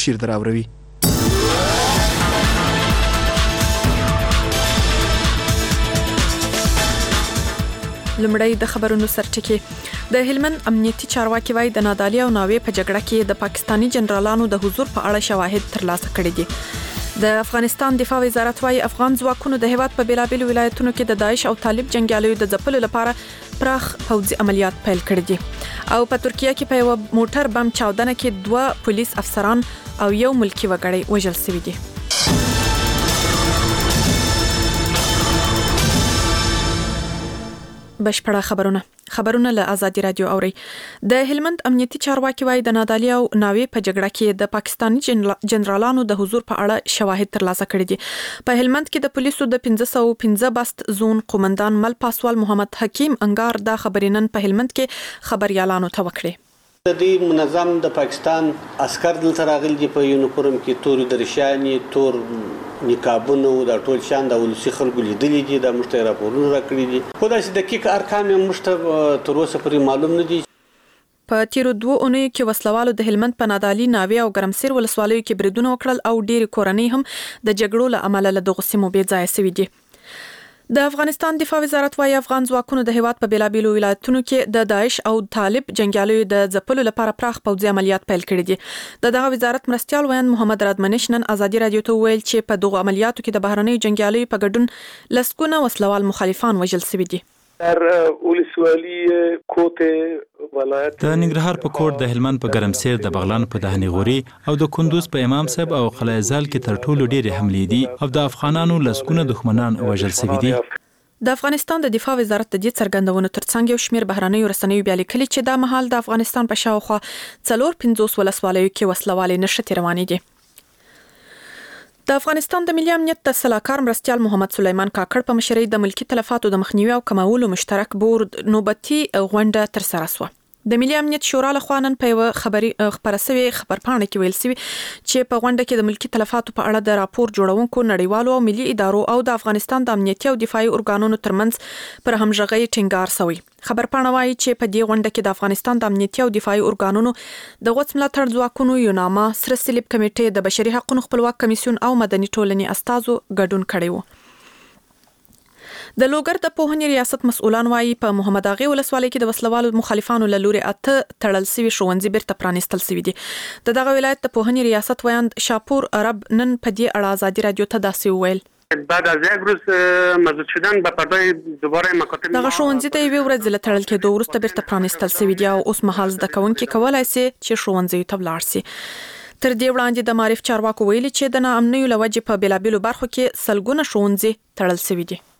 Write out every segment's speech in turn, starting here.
بشیر دراوروي. لمړی د خبرونو سرټکی. د هلمند امنیتي چارواکي وايي د نادالي او ناوې په جګړه کې د پاکستانی جنرالانو د حضور په اړه شواهد ترلاسه کړي دي. د افغانستان دفاع وزارت وايي افغان ځواکونو د هیواد په بیلابیل ولایتونو کې د داعش او طالب جنگیالیو د ځپلو لپاره پراخ پوځي عملیات پیل کړي دي. او په ترکیه کې په یو موټر بم چاودنه کې 2 پولیس افسران او یو ملکی وګړی وژل شوي دي. بشپړه خبرونه له آزادي رادیو اوري. د هلمند امنیتي چارواکي وايي د نادالي او ناوې په جګړه کې د پاکستانی جنرالانو د حضور په اړه شواهد ترلاسه کړي دي. په هلمند کې د پولیسو د 515 بست زون قومندان مل پاسوال محمد حکیم انګار دا خبرینن په هلمند کې خبريالانو ته وکړي. د دې منظم د پاکستان عسكر دلته راغلي دي په یونیفورم کې تور درشاني تور نقابونه او د ټول شان د ولسی خلکو لیدلې دي د مشته راپورونه راکړي دي. خو دا چې دقیق ارقام مشته تر اوسه پورې معلوم نه دي. په تیرو 2 اونیو کې وسلوالو د هلمند په نادالي ناوې او ګرمسیر ولسوالیو کې بریدونه وکړل او ډېری کورنۍ هم د جګړو له امله له دغه سیمو بې ځای شوي دي. د افغانستان دفاع وزارت وايي افغان ځواکونو د هیواد په بیلابیلو ولایتونو کې د داعش او طالب جنگیالیو د ځپلو لپاره پراخ پوځي عملیات پیل کړي دي. دغه وزارت مرستيال ویاند محمد رادمنش نن آزادي رادیو ته ویل چې په دغه عملیاتو کې د بهرنیو جنگیالیو په ګډون لسګونه وسلوال مخالفان وژل شوي دي. در ولسوالی کوټ ولایت د ننګرهار په کوټ د هلمند په ګرمسیر د بغلان په دهنی غوري او د کندوز په امام صاحب او قلعه زال کې تر ټولو ډېرې حملې دي او د افغانانو لسګونه دښمنان وژل شوي دي. د افغانستان د دفاع وزارت د دې څرګندونو ترڅنګ یو شمېر بهرنیو رسنیو بیا لیکلي چې دا مهال د افغانستان په شاوخوا 450 ولسوالیو کې وسلوالې نشټې روانې دي. د افغانستان د ملي امنیت د سلاکار مرستيال محمد سلیمان کاکړ په مشرۍ د ملکی تلفاتو د مخنیوي او کمولو مشترک بورډ نوبتي غونډه تر سره شوه. د ملي امنیت شورا له خوا نن په یو خبرسوي خبرپاڼه کې ویل شوی چې په غونډه کې د ملکی تلفاتو په اړه د راپور جوړونکو نړیوالو او ملي ادارو او د افغانستان د امنیتي او دفاعي ارګانونو ترمنځ پر همغږۍ ټینګار شوی. خبرپاڼه وايي چې په دې غونډه کې د افغانستان د امنیتي او دفاعي ارګانونو د غوڅ ملاتړ ځواکونو یوناما سره صلیب کمیټې د بشري حقوقو خپلواک کمیسیون او مدني ټولنې استازو ګډون کړی و. د لوګر د پوهنې ریاست مسؤلان وايي په محمد اغه ولسوالۍ کې د وسلوالو مخالفانو له لوري اته تړل شوي ښوونځي بیرته پرانیستل شوي دي. دغه ولایت د پوهنې ریاست ویاند شاپور عرب نن په دې اړه آزادي رادیو ته داسې ویل. بعد از یک روز مزود شدن به پردای دوباره مکاتب دغه ښوونځي ته یو ورځ له تړل کېدو وروسته بیرته پرانیستل شوي دي او اوس مهال زده کوونکي کولای شي چې ښوونځي ته ولاړ شي. تر دې وړاندې د معرف چارواکو ویلي چې د ناامنیو لوجې په بیلابیلو برخو کې سلګونه ښوونځي تړل شوي دي.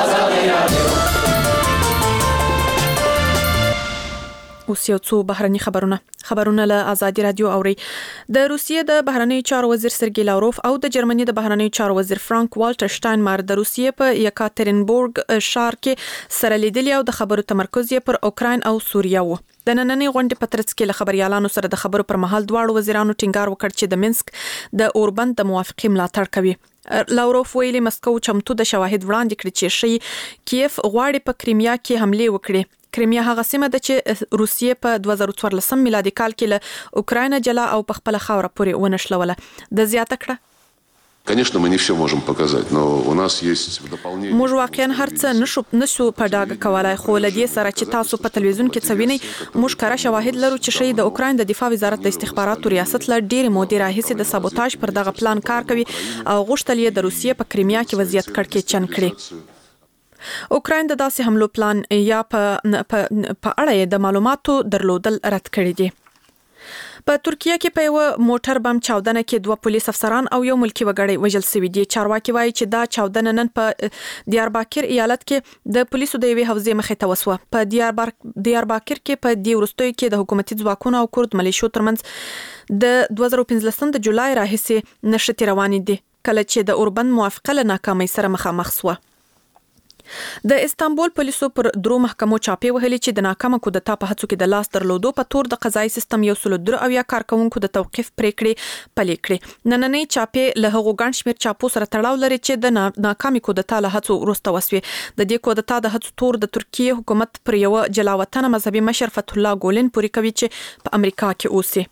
اوس یو څو بهرني خبرونه له آزادي رادیو اوري. د روسیې د بهرنی چارو وزیر سرګی لاوروف او د جرمني د بهرنی چارو وزیر فرانک والټر شټاینمایر د روسیې په یکاترینبورګ ښار کې سره لیدلي او د خبرو تمرکز یې پر اوکراین او سوریه و. د نننۍ غونډې په ترڅ کې له خبريالانو سره د خبرو پر مهال دواړو وزیرانو ټینګار وکړ چې د منسک د اوربند د موافقې ملاتړ کوي. لاوروف ویلي مسکو چمتو د شواهد وړاندې کړي چې شي کیف غواړي په کریمیا کې حمله وکړي. کریمیا هغه سیمه ده چې روسیې په 2014 میلادي کال کې له اوکراین جلا او په خپل خاوره پورې ونشلوله. د زیاته کړه Конечно, мы не все можем показать, но у нас есть дополнение. موږ واقعا هرڅه نشو په ډاګه کولای، خو لدې سره چې تاسو په تلویزیون کې څوینئ موږ کره شواهد لرو چې شي د اوکراین د دفاع وزارت د استخباراتو ریاست له ډېر مودې راهیسې د سابوتاژ پر دغه پلان کار کوي او غوښتل یې د روسیې په کریمیا کې وضعیت کړکېچن کړي. اوکراین د داسې حملو پلان یا په اړه د معلوماتو درلودل رد کړي دي. په ترکیه کې په یو موټر بم چاودنه کې 2 پولیس افسران او یو ملکی وګړی وژل شوي دي. چارواکي وایي چې دا چاودنه نن په دیارباکر ایالت کې د پولیسو د یوې حوزې مخې ته وسوه. په دیارباکر کې په دې وروستیو کې د حکومتي ځواکونو او کورد ملیشو ترمنځ د 2015 د جولای راهیسې نښتې روانې دي کله چې د اوربند موافقه له ناکامۍ سره مخامخ شوه. د استانبول پولیسو پر درو محکمو چاپی وهلي چې د ناکامه کودتا په هڅو کې د لاس درلودو په تور د قضایي سیستم یو سل درو او یا کارکونکو د توقيف پریکړې پلي کړې. نننۍ چاپی له هغو ګڼ شمېر چاپو سره تړاو لري چې د ناکامي کودتا له هڅو وروسته وسوي. د دې کودتا د هڅو تور د ترکیه حکومت پر یو جلاوطن مذهبي مشر فتح الله ګولن پوری کوي چې په امریکا کې اوسي.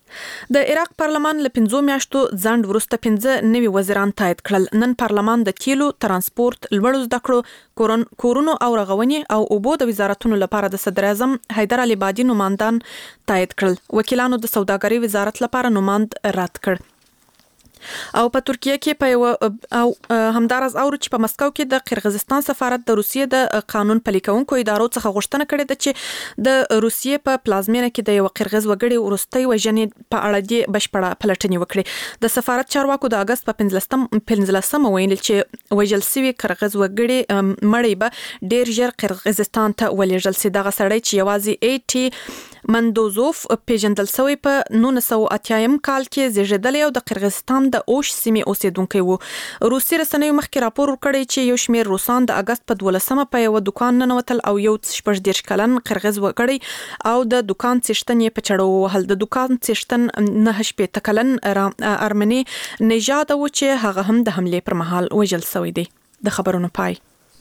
د عراق پارلمان له 15 میاشتو ځنډ وروسته 15 نوي وزیران تایید کړل. نن پارلمان د تیلو، ترانسپورت، لوړو زده کړو، کورونو او رغونې او اوبو د وزارتونو لپاره د صدر اعظم حیدر علي بادي نوماندان تایید کړل. وکیلانو د سوداګرۍ وزارت لپاره نوماند رد کړ. او په ترکیه کې په او همدارز اورو چې په مسکو کې د قرغیزستان سفارت د روسیې د قانون پلي کوونکو ادارو څخه غوښتنه کړې ده چې د روسیې په پلازمینه کې د یو قرغیز وګړي ورستۍ وژنې په اړه د بشپړه پلټنې وکړي. د سفارت چارواکو د اگست په 15 ویل چې وژل شوی قرغیز وګړي مړی به ډیر ژر قرغیزستان ته ولېږل شي. دغه سړی چې یوازې ایټي مندوزوف پیژندل شوی په 1980 کال کې زیږیدلی او د قرغیزستان د اوش سیمې اوسیدونکی وو. روسي رسنیو مخکې راپور ورکړی چې یو شمېر روسان د اگست په 12 په یو دکان ننوتل او یو 14 کلن قرغیز وګړی او د دکان څښتن په چړو وهل. د دکان څښتن 9 کلن ارمني نژاد و چې هغه هم د حمله پر مهال وژل شوی دی. د خبرونو پای.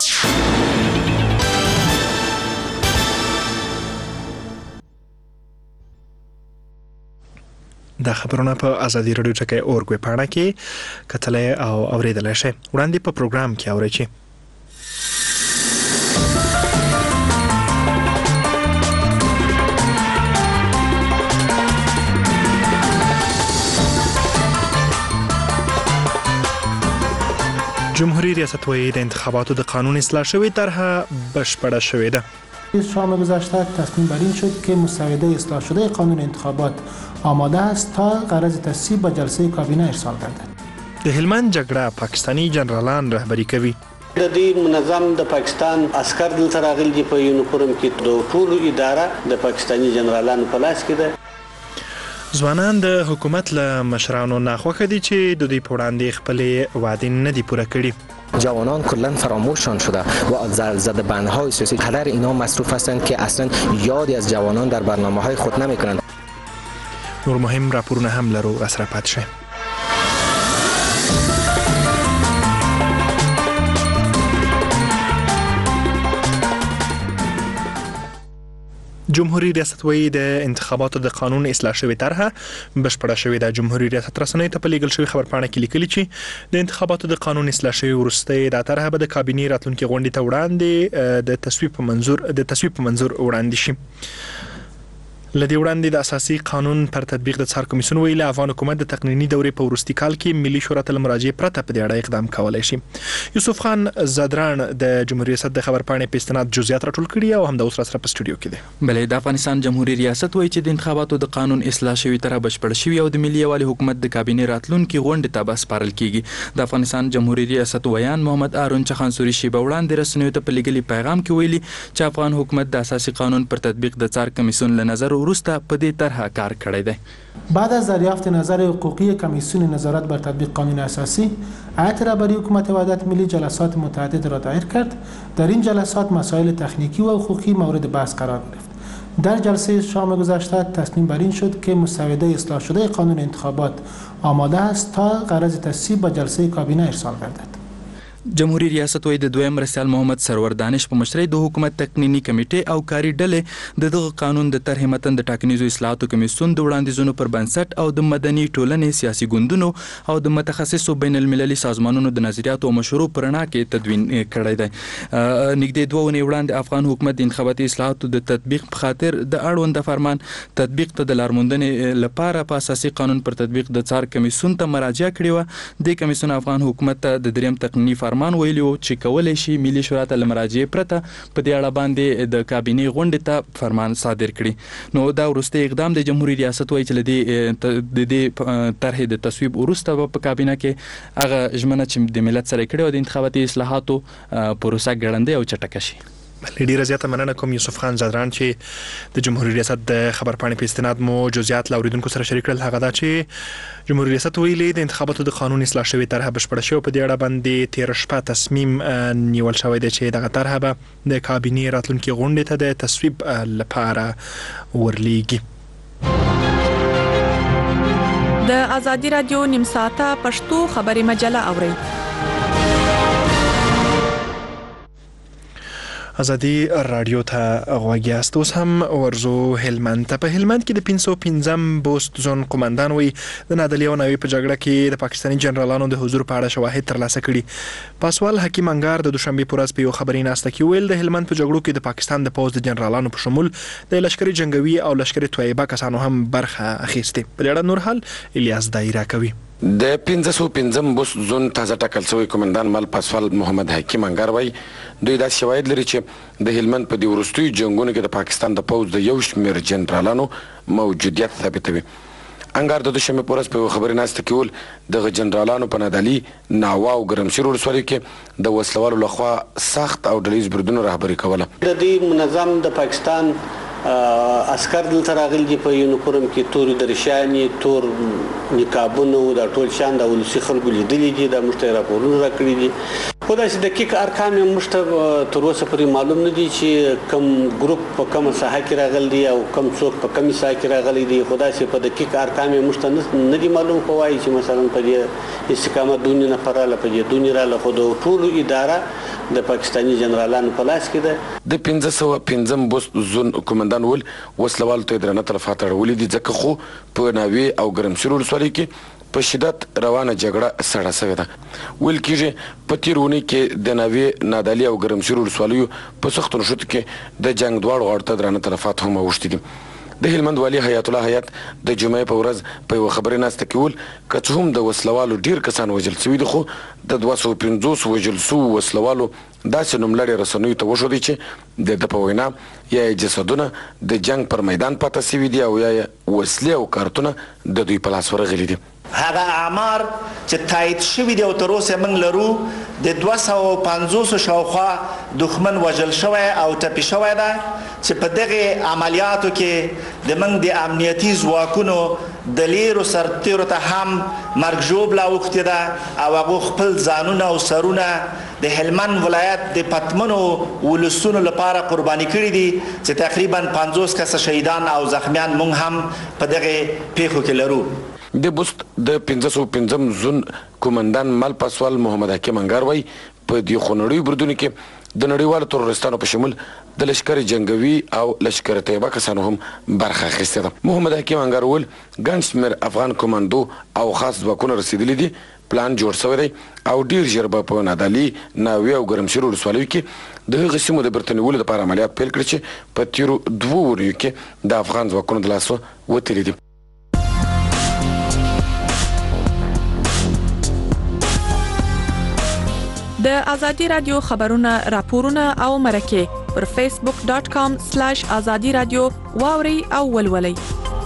د خبرونه په ازادي رادیو ټکی اورګوي پاڼه کې کتلای او اوریدلای شئ. وړاندې په پروګرام کې اورئ چې جمهوری ریاست وی د انتخاباتو د قانون اصلاح شوی طرح بشپړه شوې ده. شام گذشته تصمیم بر این شد که مسوده اصلاح شده قانون انتخابات آماده است تا غرض تصویب به جلسه کابینه ارسال گردد. د هلمند جګړه پاکستانی جنرالان رهبری کوي. د دې منظم د پاکستان عسكر دلته راغلي دي په یونیفورم کې. د ټولو اداره د پاکستانی جنرالانو په لاس کې ده. ځوانان د حکومت له مشرانو ناخوښه دي چې د دوی په وړاندې خپلې وعدې نه دي پوره کړي. جوانان کلا فراموششان شده و زده بندهای سیاسی قدر اینا مصروف هستند که اصلا یادی از جوانان در برنامه‌های خود نمی‌کنند. نور مهم راپورونه هم لرو اسره پات شه. جمهوری ریاست وی د انتخاباتو د قانون اصلاح شوی طرح بشپړه شوې ده. جمهوری ریاست رسنۍ ته په لیږل شوی خبرپاڼه کې لیکلي چې د انتخاباتو د قانون اصلاح شوی وروسته دا طرح به د کابینې راتلونکي غونډې ته وړاندې د تصویب په منظور وړاندې شي. لدی وړاندې د اساسي قانون پر تطبیق د څار کمیسیون ویل افغان حکومت د تقنینی دورې په وروستي کال کې ملي شورا ته مراجعه پرته په دې اړه اقدام کولای شي. یوسف خان زادران د جمهوریت ریاست د خبرپاڼې په استناد جزئیات راټول کړي او هم د اوس سره په سټوډیو کې دي. بلې د افغانستان جمهوریت ریاست وایي چې د انتخاباتو د قانون اصلاح شوی طرح بشپړ شوی او د ملي یوالي حکومت د کابینې راتلونکي غونډې ته به سپارل کیږي. د افغانستان جمهوریت ریاست ویان محمد هارون چخانسوري شیبه وړاندې رسنیو ته په لیږلي پیغام کې ویلي چې افغان حکومت د اساسي قانون پر تطبیق د څار کمیسیون له نظر وروسته په دې طرح کار کړی دی. بعد از دریافت نظر حقوقی کمیسیون نظارت بر تطبیق قانون اساسی، هیئت رهبری حکومت وحدت ملی جلسات متعدد را دایر کرد. در این جلسات مسائل تکنیکی و حقوقی مورد بحث قرار گرفت. در جلسه شام گذشته تصمیم بر این شد که مسوده اصلاح شده قانون انتخابات آماده است تا غرض تصویب به جلسه کابینه ارسال گردد. جمهوریت ریاست وایي د دویم مرستیال محمد سرور دانش په مشرۍ د حکومت تکنینی کمیټې او کاري ډلې د دغه قانون د طرحې متن د ټاکنیزو اصلاحاتو کمیسیون د وړاندیزونو پر بنسټ او د مدني ټولنې سیاسي ګوندونو او د متخصصو بین المللي سازمانونو د نظریاتو او مشورو پر رڼا کې تدوین کړی دی. نږدې 2 ونې وړاندې افغان حکومت د انتخاباتي اصلاحاتو د تطبیق په خاطر د اړوند فرمان تطبیق ته د لارموندنې لپاره په اساسي قانون پر تطبیق د څار کمیسیون ته مراجعه کړې و. د کمیسیون افغان حکومت ته د دریم تقنینی فرمان ویلو چې کولای شي ملي شورا ته مراجعه پرته په دې اړه باندې د کابینې غونډې ته فرمان صادر کړي. نو دا وروسته اقدام د جمهوریت ریاست وایي چې د دې طرحې د تصویب وروسته په کابینه کې هغه ژمنه چې د ملت سره کړې او د انتخاباتي اصلاحاتو پروسه ګړندۍ او چټکه شي. ډیره زیاته مننه کوم یوسف خان زادران چې د جمهوریت ریاست د خبرپاڼې په استناد مو جزئیات له اوریدونکو سره شریک کړل. هغه دا چې جمهوریت ریاست ویلي د انتخاباتو د قانون اصلاح شوی طرح بشپړه شوې په دې اړه باندې 13 شپه تصمیم نیول شوی دی چې دغه طرح به د کابینې راتلونکي غونډې ته د تصویب لپاره ورلیږي. د ازادي رادیو نیم ساعته پښتو خبري مجله اورئ. ازادي رادیو ته غوږ یاست. اوس هم ورزو هلمند ته. په هلمند کې د 515 بوست زون قومندان وی د نادلی او ناوی په جګړه کې د پاکستاني جنرالانو د حضور په اړه شواهد ترلاسه کړي. پاسوال حکیم انګار د دوشنبه په ورځ په یو خبري ناسته کې ویل د هلمند په جګړو کې د پاکستان د پوز د جنرالانو په شمول د لشکري جنگوي او لشکري تویبه کسانو هم برخه اخیسته. په اړه نور حال الیاس دایره کوي. د 515 بوست زون تازه ټاکل شوی قومندان مل پاسوال محمد حکیم انګار وای دوی دا شواهد لري چې د هلمند په دی ورستوي جنگونو کې د پاکستان د پوز د یو شمېر جنرالانو موجودیت ثابتوي. انګار د دوشنبه په ورځ په خبري ناسته کې ول د جنرالانو په نادالي ناوا او ګرمسیر ولسوالۍ کې د وسلوالو لخوا سخت او ډلیز بریدونو رهبري کوله. د دې منظم د پاکستان عسكر دلته راغلي دي په یونیفورم کې تور درشاني تور نقابونه او د ټول شان د ولسی خلکو لیدلي دي د مشته راپورونه راکړي دي. خو دا چې دقیق ارقام مشته تر اوسه پورې معلوم نه دي چې کوم ګروپ په کومه ساحه کې راغلي دي او کوم څوک په کومه ساحه کې راغلي دي. خو دا چې په دقیق ارقام مشته نه دي معلوم. خو وايي چې مثلا په دې استقامت دونی نه پراله په دې دونی را له خو د ټول اداره د پاکستاني جنرالانو په لاس کې ده. د 515 بوست زون قومندان ول وسلوال ته درنه تلفات اړولې دي ځکه خو په ناوی او ګرمسیر ولسوالۍ کې په شدت روانه جګړه سړه شوې ده. ویل کېږي په تیرونی کې د ناوی نادالي او ګرمسیر ولسوالیو په سختو نښتو کې د جنگ دواړو غاړو ته درنه تلفات هم اوښتي دي. د هلمند والی حیات الله حیات د جمعې په ورځ په یو خبري ناسته کې ول که څه هم د وسلوالو ډیر کسان وژل شوي دي خو د 250 وژل شوو وسلوالو داسې نوملړې رسنیو ته وښودی چې د په وینا یا جسدونه د جنگ پر میدان پاتې شوي دي او یا وسلې او کارتونه د دوی په لاس ورغلي دي. هغه اعمار چې تایید شوي دي او تر اوسه موږ لرو د 250 شاوخوا دښمن وژل شوی او ټپي شوی ده چې په دغه عملیاتو کې د موږ د امنیتي ځواکونو د لیرو سرتیرو ته هم مرګ ژوبله اوښتې ده او هغو خپل ځانونه او سرونه د هلمند ولایت د پتمنو ولسونو لپاره قرباني کړي دي چې تقریبا 50 کسه شهیدان او زخمیان موږ هم په دغه پیښو کې لرو. د بوست د 515 زون قومندان مل پاسوال محمد حکیم انګار وای په دې خونړیو بریدونو کې د نړیوالو تروریستانو په شمول د لشکري جنگوي او لشکري طیبه کسانو هم برخه اخیستې ده. محمد حکیم انګار ول ګڼ شمېر افغان کمانډو او خاص ځواکونه رسېدلي دي. پلان جوړ شوی دی او ډیر ژر به په نادالي ناوی او ګرمسیر ولسوالیو کې د هغه سیمو د بیرته نیولو لپاره عملیات پیل کړي چې په تیرو 2 وریو کې د افغان ځواکونو د لاسه وتلي دي. د ازادي رادیو خبرونه راپورونه او مرکه پر facebook.com/azadi radio واوري او ولولي.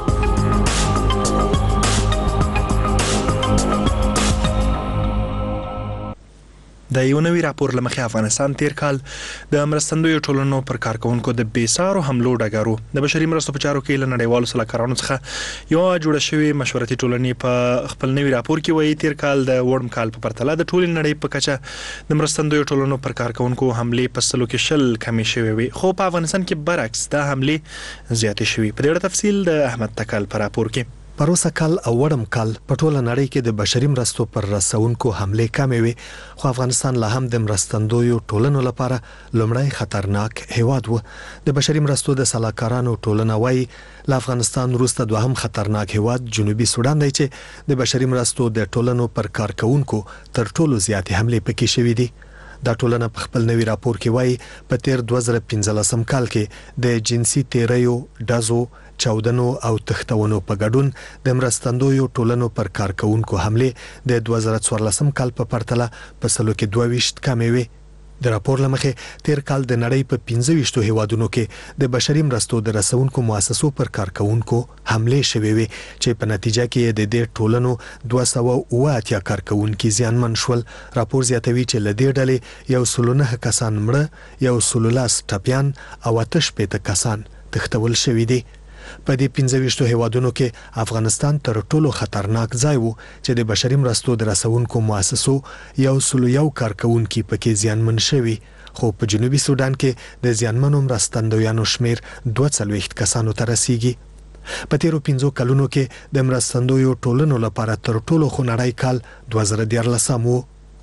د یو نوی راپور لمخې افغانستان تیر کال د مرستندویو ټولنو پر کارکونکو د بیسارو حملو ډګرو د بشري مرستو په چارو کې له نړیوالو سلاکارانو څخه یو جوړه شوې مشورتي ټولنې په خپل نوی راپور کې وایي تیر کال د وړم کال په پرتله د ټولې نړۍ په کچه د مرستندویو ټولنو پر کارکونکو حملې په سلو کې 10 کمې شوې وي خو په افغانستان کې برعکس د حملې زیاتې شوې. په دې اړه تفصیل د احمد تکل پر راپور کې. پروسه کال او وړم کال په ټوله نړۍ کې د بشري مرستو پر رسونکو حملې کمې وي خو افغانستان لا هم د مرستندویو ټولنو لپاره لومړی خطرناک هیواد و. د بشري مرستو د سلاکارانو ټولنه وايي له افغانستان وروسته دوهم خطرناک هیواد جنوبي سودان دی چې د بشري مرستو د ټولنو پر کارکونکو تر ټولو زیاتې حملې پکې شوې دي. دا ټولنه په خپل نوی راپور کې وايي په تیر 2015 کال کې د جنسي تیریو ډزو چاودنو او تختونو په ګډون د مرستندویو ټولنو پر کارکونکو حملې د 2014 کال په پرتله په سلو کې 22 کمې وي. د راپور لمخې تیر کال د نړۍ په 25 هیوادونو کې د بشري مرستو د رسونکو مؤسسو پر کارکونکو حملې شوې وي چې په نتیجه کې د دې ټولنو 280 کارکونکو زیانمن شول. راپور زیاتوي چې له دې ډلې 109 کسان مړه 113 ټپیان او 88 کسان تختول شوي دي. په دې 25 هیوادونو کې افغانستان تر ټولو خطرناک ځای وو چې د بشري مرستو د رسونکو مؤسسو 101 کارکونکو پکې زیانمن شوي خو په جنوبي سودان کې د زیانمنو مرستندویانو شمیر 42 کسانو ته رسیږي. په تیرو 15 کلونو کې د مرستندویو ټولنو لپاره تر ټولو خونړی کال 2014 وو.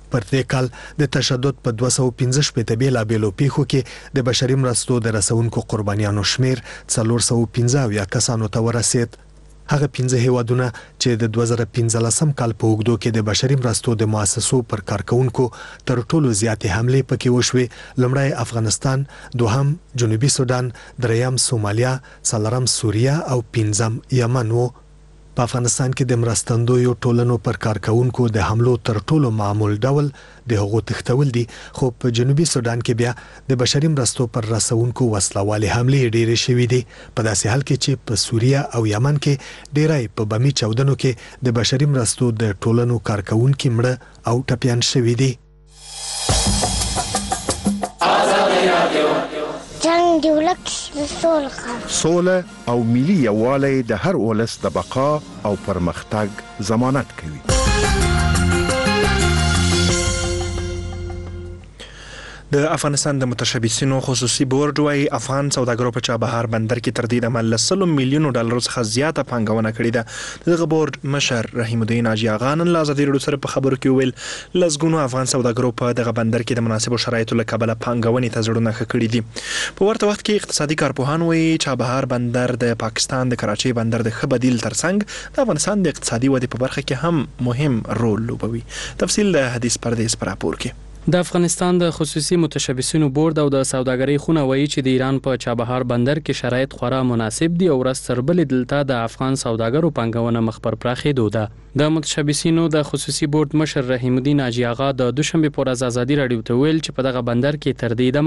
پر دې کال د تشدد په 215 بیلابیلو پیښو کې د بشري مرستو د رسونکو قربانیانو شمیر 415 کسانو ته ورسید. هغه 15 هیوادونه چې د 2015 کال په اوږدو کې د بشري مرستو د مؤسسو پر کارکونکو تر ټولو زیاتې حملې پکې وشوې. لومړی افغانستان، دوهم جنوبي سودان، دریم سومالیا، څلورم سوریه او پنځم یمن وو. په افغانستان کې د مرستندویو ټولنو پر کارکونکو د حملو تر ټولو معمول ډول د هغو تښتول دي، خو په جنوبي سودان کې بیا د بشري مرستو پر رسونکو وسلوالې حملې ډېرې شوې دي، په داسې حال کې چې په سوریه او یمن کې ډېری په بمي چاودنو کې د بشري مرستو د ټولنو کارکونکي مړه او ټپیان شوي دي. جنگ دی ولک سوله او ملي یووالی د هر ولس د بقا او پرمختګ ضمانت کوي. د افغانستان د متشبثینو خصوصي بورډ وايي افغان سوداګرو په چابهار بندر کې تر دې دمه له $100 میلیونو څخه زیاته پانګونه کړې ده. دغه بورډ مشر رحیم الدین حاجي اغا نن له ازادي راډیو سره په خبرو کې وویل لسګونو افغان سوداګرو په دغه بندر کې د مناسبو شرایطو له کبله پانګونې ته زړونه ښه کړي دي. په ورته وخت کې اقتصادي کارپوهان وايي چابهار بندر د پاکستان د کراچۍ بندر د ښه بدیل ترڅنګ د افغانستان د اقتصادي ودې په برخه کې هم مهم رول لوبوي. تفصیل د حدیث پردیس پر راپور کې. د افغانستان د خصوصي متشبثینو بورډ او د سوداګرۍ خونه وایي چې د ایران په چابهار بندر کې شرایط خورا مناسب دي او ورځ تر بلې دلته د افغان سوداګرو پانګونه مخ پر پراخېدو ده. د متشبثینو د خصوصي بورډ مشر رحیم الدین حاجي اغا د دوشنبه پر ورځ ازادي راډیو ته ویل چې په دغه بندر کې تر دې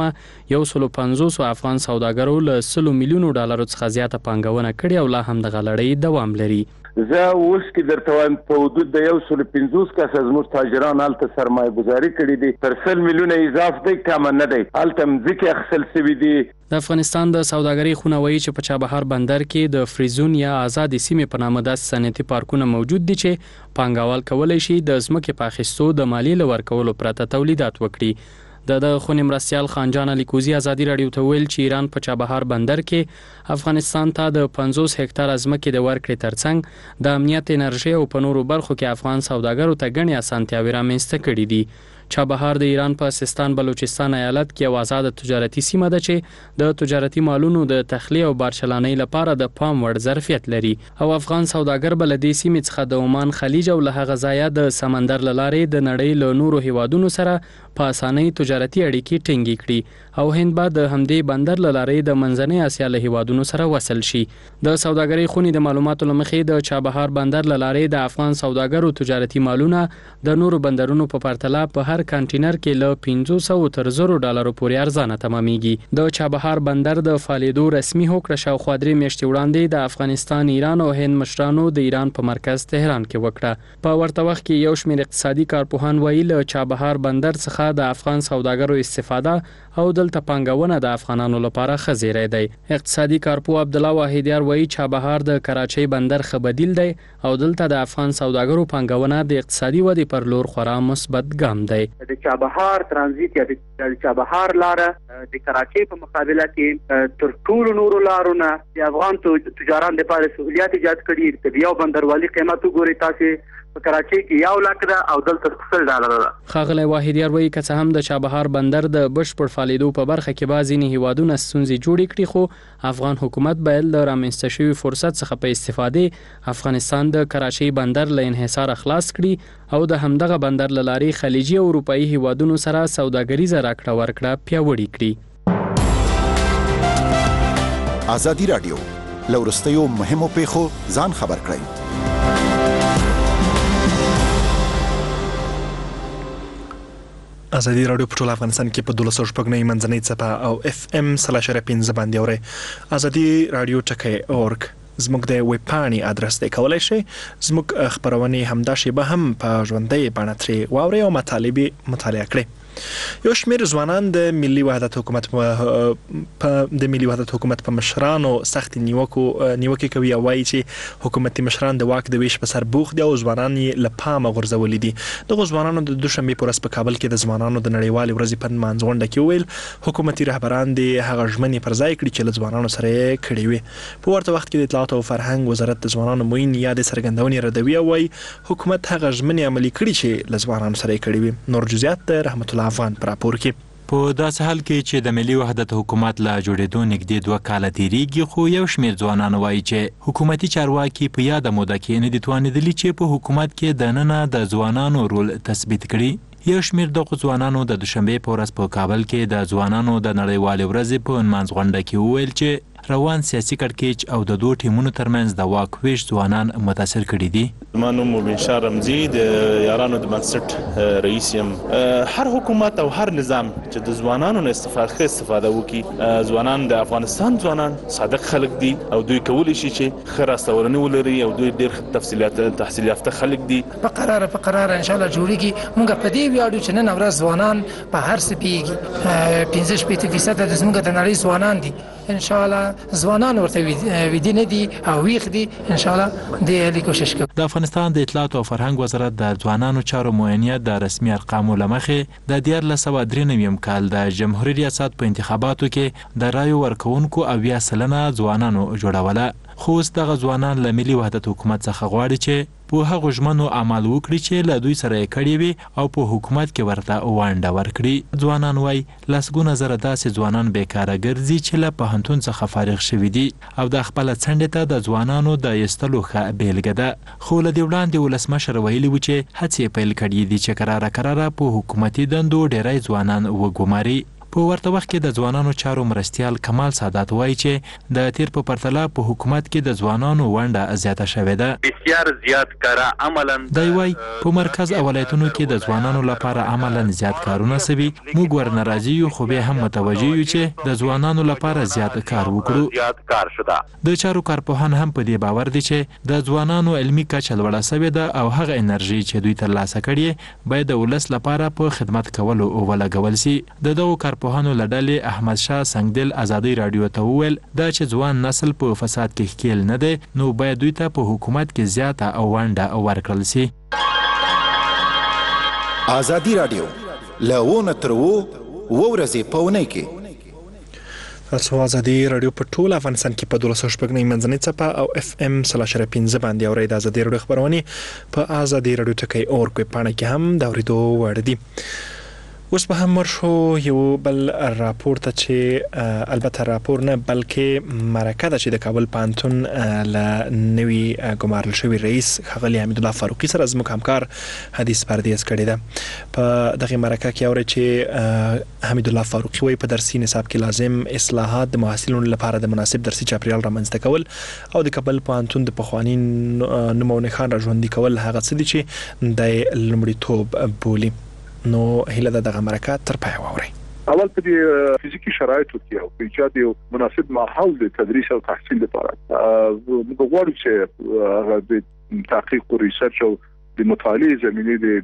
دمه 150 افغان سوداګرو له $100 میلیونو څخه زیاته پانګونه کړې او لا هم د غلړۍ دوام لري. زه اوس کې درته وایم په حدود د 150 کسه زموږ تاجران هلته سرمایه گذاري کړې دي، تر 100 میلیونه اضافه دی، کم نه دی، هلته مځکې اخیستل شوي دي. د افغانستان د سوداګرۍ خونه وایي چې په چابهار بندر کې د فریزون یا آزادې سیمې په نامه داسې صنعتي پارکونه موجود دي چې پانګوال کولی شي د ځمکې په اخیستو د مالیې له ورکولو پرته تولیدات وکړي. د خونې مرستیال خانجان الیکوزي ازادي راډیو ته ویل چې ایران په چابهار بندر کې افغانستان ته د 50 هکتاره ځمکې د ورکړې ترڅنګ د امنیت، انرژي او په نورو برخو کې افغان سوداګرو ته ګڼې اسانتیاوې رامنځته کړي دي. چابهار د ایران په سیستان بلوچستان ایالت کې یو آزاد تجارتي سیمه ده چې د تجارتي مالونو د تخلیه او بارچلانۍ لپاره د پام وړ ظرفیت لري او افغان سوداګر بل د سیمې څخه د عمان خلیج او له هغه ځایه د سمندر لارې د نړۍ له نورو هیوادونو سره په اسانۍ تجارتي اړیکې ټینګې کړي او هند به د همدې بندر لارې د منځنۍ اسیا له هیوادونو سره وصل شي. د سوداګرۍ خونې د معلوماتو لمخې د چابهار بندر لارې د افغان سوداګرو تجارتي مالونه د نورو بندرونو په پرتله په هر کانټینر کې له $500 تر $1,000 پورې ارزانه تمامېږي. د چابهار بندر د فعالیدو رسمي هوکړه شاوخوا 3 میاشتې وړاندې د افغانستان، ایران او هند مشرانو د ایران په مرکز تهران کې وکړه. په ورته وخت کې یو شمېر اقتصادي کارپوهان وایي له چابهار بندر څخه د افغان سوداګرو استفاده او دلته پانګونه د افغانانو لپاره ښه زیری دی. اقتصادي کارپوه عبدالله واحدیار وایي چابهار د کراچۍ بندر ښه بدیل دی او دلته د افغان سوداګرو پانګونه د اقتصادي ودې پر لور خورا مثبت ګام دی. د چابهار ترانزیت یا د چابهار لاره د کراچۍ په مقابله کې تر ټولو نورو لارو نه د افغان تجاران لپاره سہولیات ایجاد کړي. د یو بندروالي قیمت وګورئ تاسو په کراچۍ کې $1 ده او دلته $0 ده. ښاغلی واحدیار وایي که څه هم د چابهار بندر د بشپړ فعالیدو په برخه کې بعضې ځینې هیوادونه ستونزې جوړې کړي، خو افغان حکومت باید له رامنځته شوي فرصت څخه په استفادې افغانستان د کراچۍ بندر له انحصاره خلاص کړي او د همدغه بندر له لارې خلیجي او اروپایي هیوادونو سره سوداګریزه راکړه ورکړه پیاوړې کړي. ازادي راډیو له وروستیو مهمو پیښو ځان خبر کړئ. ازادي راډیو په ټول افغانستان کې په 12.9 منځنۍ څپه او FM 3.15 باندې اورئ. ازادي راډیو ټکی.org زموږ د ویب پاڼې ادرس دی، کولای شئ زموږ خبرونه همدا شیبه هم په ژوندۍ بڼه ترې واورئ او مطالب مطالعه کړئ. یو شمېر ځوانان د ملي وحدت حکومت په مشرانو سخت نیوکې کوي او وایي چې حکومتي مشران د واک د ویش په سر بوخت دي او ځوانان یې له پامه غورځولي دي. دغه ځوانانو د دوشنبې په ورځ په کابل کې د ځوانانو د نړیوالې ورځې په نمانځ غونډه کې وویل حکومتي رهبران د هغه ژمنې پر ځای کړي چې له ځوانانو سره یې کړې وي. په ورته وخت کې د اطلاعات او فرهنګ وزارت د ځوانانو معین یادې څرګندونې ردوي او وایي حکومت هغه ژمنې عملي کړي چې له ځوانانو سره یې کړې وي. نور جزئیات د رحمت الله افغان په راپور کې. په داسې حال کې چې د ملي وحدت حکومت له جوړېدو نږدې 2 کاله تیریږي خو یو شمېر ځوانان وایي چې حکومتي چارواکي په یاده موده کې نه دي توانېدلي چې په حکومت کې دننه د ځوانانو رول تثبیت کړي. یو شمېر دغو ځوانانو د دوشنبې په ورځ په کابل کې د ځوانانو د نړیوالې ورځې په نمانځ غونډه کې وویل چې روان سیاسي کړکېچ او د دوه ټیمونو ترمنځ د واک ویش ځوانان متاثر کړي دي. زما نوم مبین شاه رمزي د یارانو د بنسټ رئیس یم. هر حکومت او هر نظام چې د ځوانانو نه استفاده وکړي، ځوانان د افغانستان ځوانان صادق خلک دي او دوی کولی شي چې ښه راستورنې ولري او دوی ډېر تحصیل یافته خلک دي. په قراره ان شاء الله جوړیږي. موږ په دې ویاړو چې نن ورځ ځوانان په هر څه پیږي. 15% د زموږ د نړۍ ځوانان دي. ان شاء الله ځوانان ورته ویدي نه دي او ویښ دي. ان شاء الله دې کوشش کوي. د افغانستان د اطلاعات او فرهنګ وزارت د ځوانانو چارو معاینیت د رسمي ارقامو له مخې د 1993 کال د جمهوریت ریاست په انتخاباتو کې د رایو ورکوونکو 80% ځوانانو جوړوله. خو اوس دغه ځوانان له ملي وحدت حکومت څخه غواړي چې په هغو ژمنو عمل وکړي چې له دوی سره یې کړي وي او په حکومت کې ورته ونډه ورکړي. ځوانان وایي لسګونه زره داسې ځوانان بیکاره ګرځي چې له پوهنتون څخه فارغ شوي دي او د خپله څنډې ته د ځوانانو د ایستلو ښه بیلګه ده. خو له دې وړاندې ولسمشر ویلي و چې هڅې پیل کړي دي چې کراره په حکومتي دندو ډیری ځوانان وګماري. په ورته وخت کې د ځوانانو چارو مرستیال کمال سادات وایي چې د تیر په پرتله په حکومت کې د ځوانانو ونډه زیاته شوې ده. بسیار زیات کار عملاً دی وایي په مرکز او ولایتونو کې د ځوانانو لپاره عملاً زیات کارونه سوي. موږ ورناراضي یو خو بیا هم متوجه یو چې د ځوانانو لپاره زیات کار وکړو. د چارو کارپوهان هم په دې باور دي چې د ځوانانو علمي کچه لوړه سوې ده او هغه انرژي چې دوی ترلاسه کړي باید د ولس لپاره په خدمت کولو ولګول شي. دغه پوهانو لړلې احمد شاه سنگدل ازادي رادیو ته وویل دا چې ځوان نسل په فساد کې ښکیل نه دی نو باید دوی ته په حکومت کې زیاته ونډه ورکړل شي. ازادي رادیو لونه تر ورځې په اونۍ کې تاسو ازادي رادیو په ټول افغانستان کې په 12.9 منځنۍ څپه او FM 3.5 باندې اورئ. د ازادي رادیو خبرونه په ازادي رادیو ټکی اور کوي پاڼه کې هم د اوریدو وړ دي. اوس به هم ورشو یو بل راپور ته چې البته راپور نه بلکې مرکه ده چې د کابل پوهنتون له نوي ګمارل شوي رئیس ښاغلي حمید الله فاروقي سره زموږ همکار حدیث پردیز کړی ده. په دغه مرکه کې اورئ چې حمید الله فاروقي وایي په درسي نصاب کې لازم اصلاحات د محصلینو لپاره د مناسب درسي چاپیریال رامنځته کول او د کابل پوهنتون د پخواني نوم او نښان را ژوندي کول هغه څه دي چې د لومړیتوب بولي. نو هیله ده دغه مرکه تر پای واورئ. اول په دې فزیکی شرایطو کې او په ایجاد یو مناسب ماحول د تدریس او تحصیل لپاره موږ غواړو چې هغه د تحقیق او ریسرچ او د مطالعې زمینه د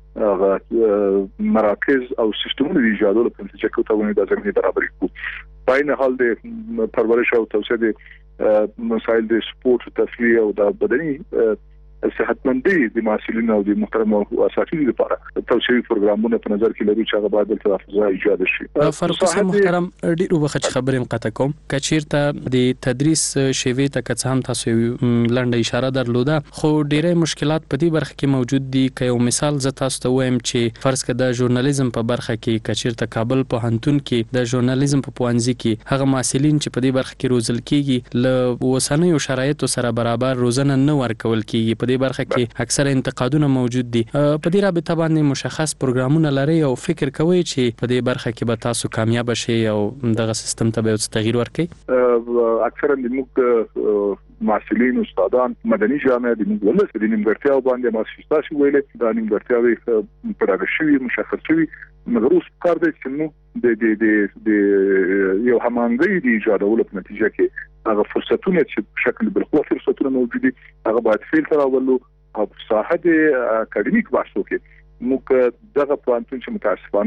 مراکز او سیستمونو د ایجادولو په نتیجه کې توانې د زمینه برابرې کو. په این حال د پرورش او توسعه د مسایل د سپورت او تفریح او د بدني صحتمندي د محصلینو او د محترم اساتذې لپاره توسعي پروګرامونه په نظر کې لري چې هغه باید د تحفظ ایجاد شي. فاروق صاحب محترم ډیرو وخت خبرې مقاطع کوم کچیرته د تدریس شیوه ته که هم تاسو لنډه اشاره درلوده خو ډیره مشکلات په دې برخه کې موجود دي. که یو مثال ز تاسو ته وایم چې فرض کړه د ژورنالیزم په برخه کې کچیرته کابل پوهنتون کې د ژورنالیزم په پوهنځي کې هغه محصلین چې په دې برخه کې روزل کیږي له اوسنیو شرایطو سره برابر روزنه نه ورکول کیږي. په دې برخه کې اکثر انتقادونه موجود دي. په دې رابطه باندې مشخص پروګرامونه لري او فکر کوي چې په دې برخه کې به تاسو کامیاب شئ او دغه سیستم ته به تغییر ورکړي. اکثرا د موږ محصلین او استادان مدني جامعه د موږ ولس د نیمګړتیا باندې مؤسساتي ویلې د نیمګړتیاوې په ډاګه شوی مشخص شوی مغروس کار دی چې موږ د یو همانګي د ایجادولو په نتیجه کې هغه فرصتونه چې په شکل بلخوا فرصتونه موجود دي هغه باید فلټر راولو او په ساحه د اکاډمیک بحثو کې موږ دغه پوهنتون چې متاسفانه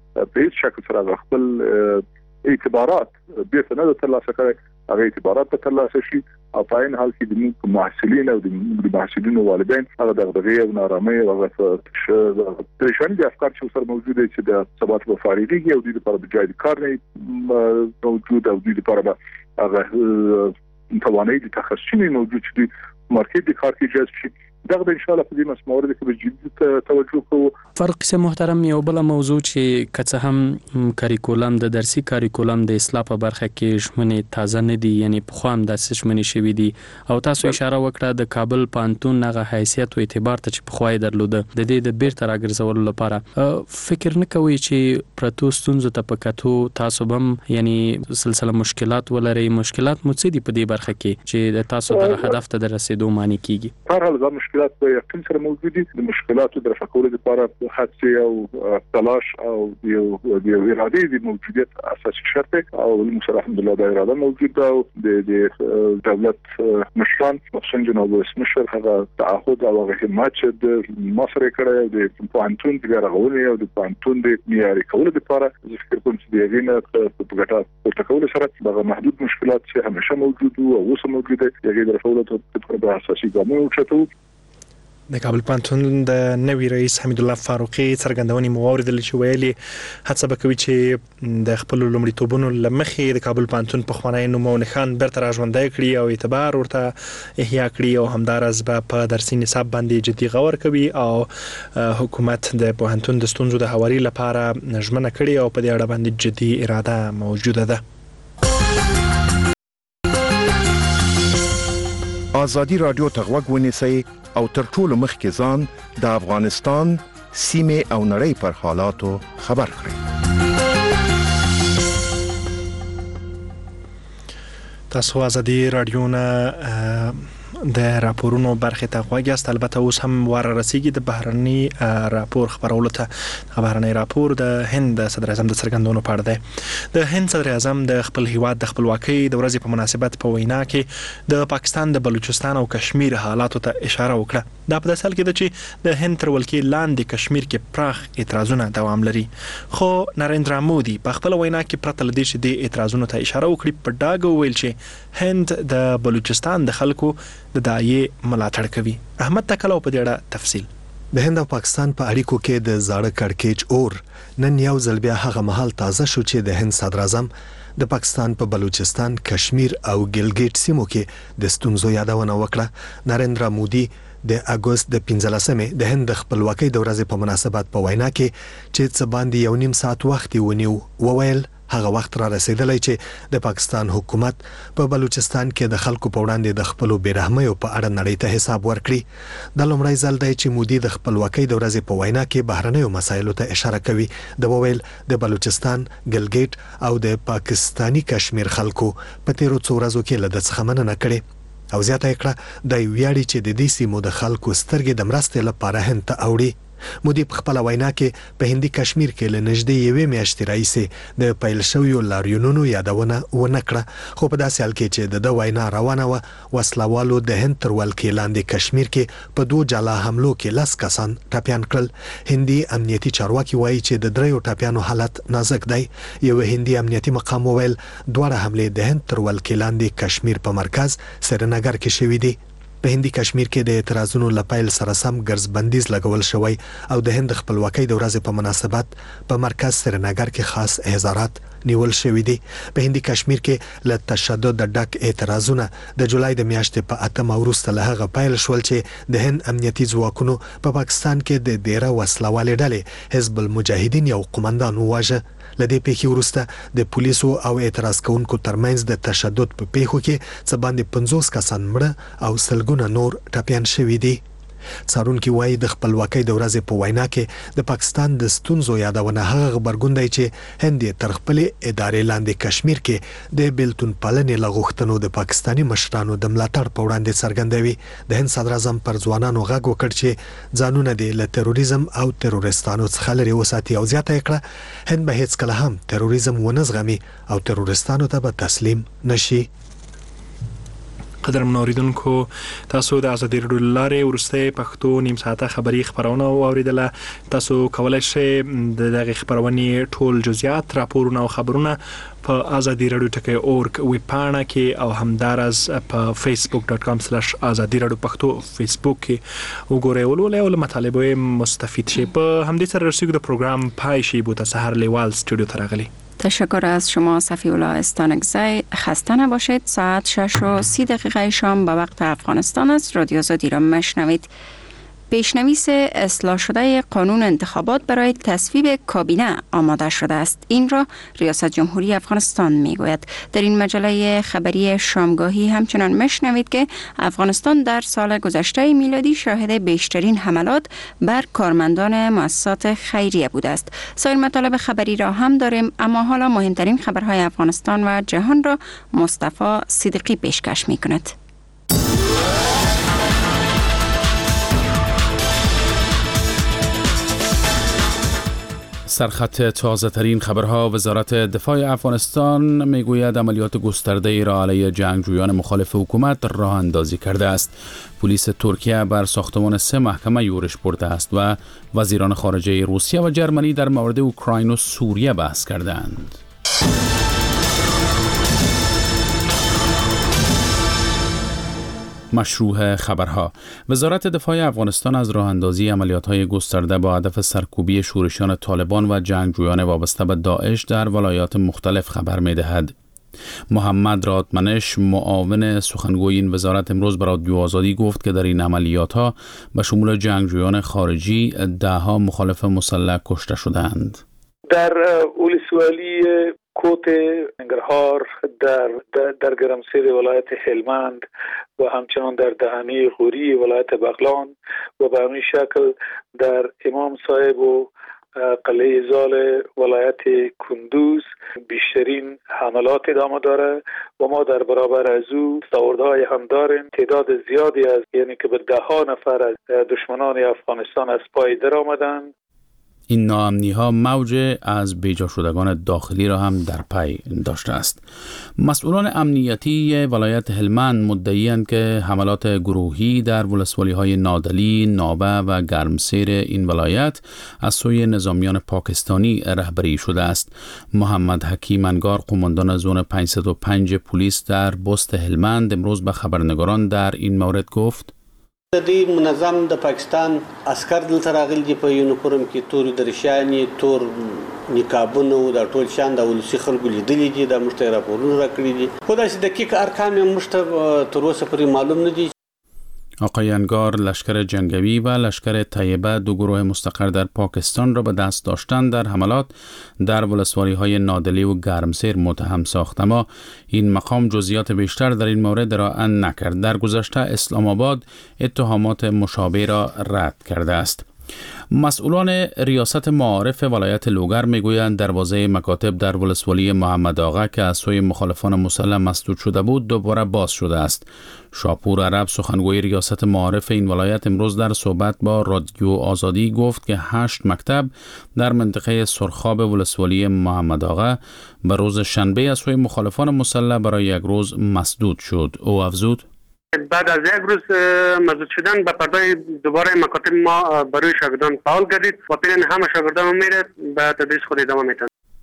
په هیڅ شکل سره خپل اعتبارات بیرته نه ترلاسه کړي، هغه اعتبارات په ترلاسه شي او په عین حال کې د موږ محصلین او د محصلینو والدین هغه دغدغې او نارامۍ او هغه پریشانی د افکار چې سره موجود دي چې د ثبات په فارغي او د لپاره د جای کار نه موجود او د لپاره هغه توانایي د تخصصي موجود چې مارکیټ د کار کې جذب شي. دغه ان شاء الله په دې مسموره کې به جدي توجه کوو. فرق سه محترم یو بل موضوع چې کڅه هم کاریکولم د درسي کاریکولم د اصلاح په برخه کې شمنې تازه نه دي، یعنی په خام د شمنې شوی دي او تاسو اشاره وکړه د کابل پانتون هغه حیثیت او اعتبار ته چې په خوای درلوده د دې د بیرته راګرځولو لپاره فکر نه کوي چې پرتو ستونزو ته پکاتو تاسو هم یعنی سلسله مشکلات ولري، مشکلات مو څه دي په دې برخه کې چې تاسو د هدف ته رسیدو معنی کیږي؟ هر حال مشکلات په یقین سره موجود دي. د مشکلاتو د رفع کولو لپاره هڅې او تلاش او د ارادې د موجودیت اساسي شرط او موږ الحمدلله د اراده موجود ده او د دولت مشران خصوصا جناب مشر هغه تعهد او هغه همت د مصر کړه د پانتون د رغونې او د پانتون د معیاري کولو لپاره فکر کوم چې د یغینه په ګټه ورته کول سره د محدود مشکلات چې همیشه موجود او اوس موجود دي هغه د رفع کولو د اساسي ګامونو اوچتو. د کابل پانتون د نوی رئیس حمید الله فاروقي څرګندونې موارد چې ویلي هڅه وکوي چې د خپل لومړیتوبونو لمخې د کابل پانتون په خوانی نوم او نښان برته راژوندای کړي او اعتبار ورته احیا کړي او همدارس په درسي نصاب باندې جدي غور کوي او حکومت د پانتون د ستونزو د هواري لپاره ژمنه کړي او په دې اړه باندې جدي اراده موجوده ده. آزادی رادیو ته غوږ ونیسئ او تر ټولو مخکې ځان د افغانستان سیمې او نړۍ پر حالاتو خبر کړئ. تاسو آزادی رادیو نه د راپورونو برخه ته غوږی است. البته اوس هم وار رسیدي د بهرني راپور خبرولو ته. بهرني راپور د هند صدر اعظم د څرګندونو په اړه دی. د هند صدر اعظم د خپل هیواد د خپلواکۍ د ورځې په مناسبت په وینا کې د پاکستان د بلوچستان او کشمیر حالاتو ته اشاره وکړه. دا په داسې حال کې ده چې د هند تر ولکې لاندې کشمیر کې پراخ اعتراضونه دوام لري، خو نریندرا مودي په خپل وینا کې پرته لدې چې د اعتراضونو ته اشاره وکړي په ډاګه وویل چې هند د بلوچستان د خلکو د دایې ملاتړ کوي. احمد تکلو په دې اړه تفصیل. د هند او پاکستان په اړیکو کې د زاړه کړکېچ اور نن یو ځل بیا هغه مهال تازه شو چې د هند صدر اعظم د پاکستان په بلوچستان، کشمیر او ګلګیټ سیمو کې د ستونزو یادونه وکړه. نریندرا مودي د اگست د 15مې د هند خپلواکۍ د ورځې په مناسبت په وینا کې چې څه باندې یو نیم ساعت وخت ونیو وویل هغه وخت را رسیدلی چې د پاکستان حکومت په بلوچستان کې د خلکو په وړاندې د خپل بیرحمیو په اړه نړۍ ته حساب ورکړي. د لومړی ځل دی چې مودي د خپلواکۍ د ورځې په وینا کې بهرنیو مسایلو ته اشاره کوي. د وویل د بلوچستان، ګلګیټ او د پاکستانی کشمیر خلکو په تیرو څو ورځو کې له د څخه مننه کړې او زیاته کړه د ویاړي چې د دې سیمو د خلکو سترګې د مرستې لپاره هند ته اوړي. مودي په خپل وینا کې په هندي کشمیر کې له نږدې یوې میاشتې راهیسې د پیل شویو لاریونونو یادونه ونه کړه، خو په داسې حال کې چې د وینا روانه وه وسلوالو د هند تر ولکې لاندې کشمیر کې په 2 جلا حملو کې 10 کسان ټپیان کړل. هندي امنیتي چارواکي وایي چې د 3 ټپیانو حالت نازک دی. یو هندي امنیتي مقام وویل 2 حملې د هند تر ولکې لاندې کشمیر په مرکز سرینگر کې شوې دي. په هندي کشمیر کې د اعتراضونو لپاره سره سم ګرځبندیز لګول شوی او د هند خپلواکۍ د ورځې په مناسبت په مرکز سرینگر کې خاص احضارات نیول شوی دي. په هندي کشمیر کې له تشدد ډک اعتراضونه د جولای د میاشتې په 8 وروسته له هغه پیل شول چې د هند امنیتي ځواکونو په پاکستان کې د ډیره وسلوالې ډلې حزب المجاهدین یو قومندان وواژه. لدې پیښې وروسته د پولیسو او اعتراض کوونکو ترمنځ د تشدد په پیښو کې څه باندې 50 کسان مړه او سلګونه نور ټپیان شوي دي. څارونکي وایي د خپلواکۍ د ورځې په وینا کې د پاکستان د ستونزو یادونه هغه غبرګون دی چې هند تر خپلې ادارې لاندې کشمیر کې د بیلتون پالنې له غوښتنو د پاکستاني مشرانو د ملاتړ په وړاندې څرګندوي. د هند صدر اعظم پر ځوانانو غږ وکړ چې ځانونه د له تروریزم او تروریستانو څخه لرې وساتي او زیاته کړه هند به هیڅ کله هم تروریزم ونه زغمي او تروریستانو ته به تسلیم نشي. قدر منوریدونکو تاسو د ازادي رادیو لارې ورسته پښتو نیم ساعته خبری خبرونه اوریدله. تاسو کولای شئ دغه خبرونه ټول جزئیات راپورونه او خبرونه په ازادي رادیو ټکی اورګ ویب پاڼه کې او همدارس په facebook.com/ازادي رادیو پښتو فیسبوک کې وګورئ ولولئ او مطالبه مستفید شئ. په همدې سره رسیدو د پروګرام پای شي بو ته سحر لیوال استودیو ته راغلی. تشکر از شما صفی الله استانکزی. خسته نباشید. ساعت 6:30 شام به وقت افغانستان است. رادیو آزادی را مشنوید. پیشنویس اصلاح شده قانون انتخابات برای تصویب کابینه آماده شده است. این را ریاست جمهوری افغانستان میگوید. در این مجله خبری شامگاهی همچنان مشنوید که افغانستان در سال گذشته میلادی شاهد بیشترین حملات بر کارمندان مؤسسات خیریه بوده است. سایر مطالب خبری را هم داریم، اما حالا مهمترین خبرهای افغانستان و جهان را مصطفی صدیقی پیشکش میکند. سرخط تازه ترین خبرها. وزارت دفاع افغانستان میگوید عملیات گسترده را علیه جنگجویان مخالف حکومت راه اندازی کرده است. پلیس ترکیه بر ساختمان 3 محکمه یورش برده است و وزیران خارجه روسیه و جرمنی در مورد اوکراین و سوریه بحث کردند. مشروع خبرها. وزارت دفاع افغانستان از راه اندازی عملیات‌های گسترده با هدف سرکوبی شورشیان طالبان و جنگجویان وابسته به داعش در ولایات مختلف خبر می‌دهد. محمد رادمنش معاون سخنگوی این وزارت امروز به رادیو آزادی گفت که در این عملیات‌ها به شمول جنگجویان خارجی 10 مخالف مسلح کشته شدند. در ولسوالی کوت ننگرهار، در گرمسیر ولایت هلمند و همچنان در دهنه غوری ولایت بغلان و به همین شکل در امام صاحب و قلعه زال ولایت کندوز بیشترین حملات ادامه داره و ما در برابر از او دستاوردهای هم داریم. تعداد زیادی از یعنی که به 10 نفر از دشمنان افغانستان از پای در آمدند. این ناامنی‌ها موج از بیجا شدگان داخلی را هم در پی داشته است. مسئولان امنیتی ولایت هلمند مدعی‌اند که حملات گروهی در ولسوالی‌های نادلی، نابه و گرمسیر این ولایت از سوی نظامیان پاکستانی رهبری شده است. محمد حکیم انگار قماندان زون 505 پلیس در بست هلمند امروز به خبرنگاران در این مورد گفت: د دې منظم د پاکستان عسكر دلته راغلي دي په یونیفورم کې تور درشاني تور نقابونه او د ټول شان د ولسی خلکو لیدلې دي د مشته راپورونه راکړي دي. خو داسې دقیق ارقام هم مشته تر اوسه پورې معلوم نه دي. آقای انگار لشکر جنگی و لشکر طیبه 2 گروه مستقر در پاکستان را به دست داشتن در حملات در ولسوالی‌های نادلی و گرمسیر متهم ساخت، اما این مقام جزئیات بیشتر در این مورد ارائه نکرد. در گذشته اسلام آباد اتهامات مشابه را رد کرده است. مسئولان ریاست معارف ولایت لوگر میگویند دروازه مکاتب در ولسوالی محمد آقا که از سوی مخالفان مسلح مسدود شده بود دوباره باز شده است. شاپور عرب سخنگوی ریاست معارف این ولایت امروز در صحبت با رادیو آزادی گفت که 8 مکتب در منطقه سرخاب ولسوالی محمد آقا به روز شنبه از سوی مخالفان مسلح برای 1 روز مسدود شد. او افزود: بعد از 1 روز مسدود شدن به پردای دوباره مکاتب ما برای شاگردان فعال گردید و پیرن همه شاگردان میره به تدریس خود ادامه میدن.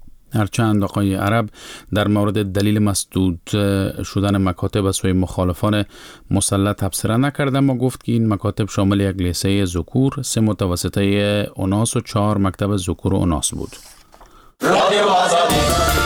هرچند آقای عرب در مورد دلیل مسدود شدن مکاتب از سوی مخالفان مسلح تبصره نکرد، اما گفت که این مکاتب شامل 1 لیسه ذکور، 3 متوسطه اوناس و 4 مکتب ذکور و اوناس بود. رادیو آزادی.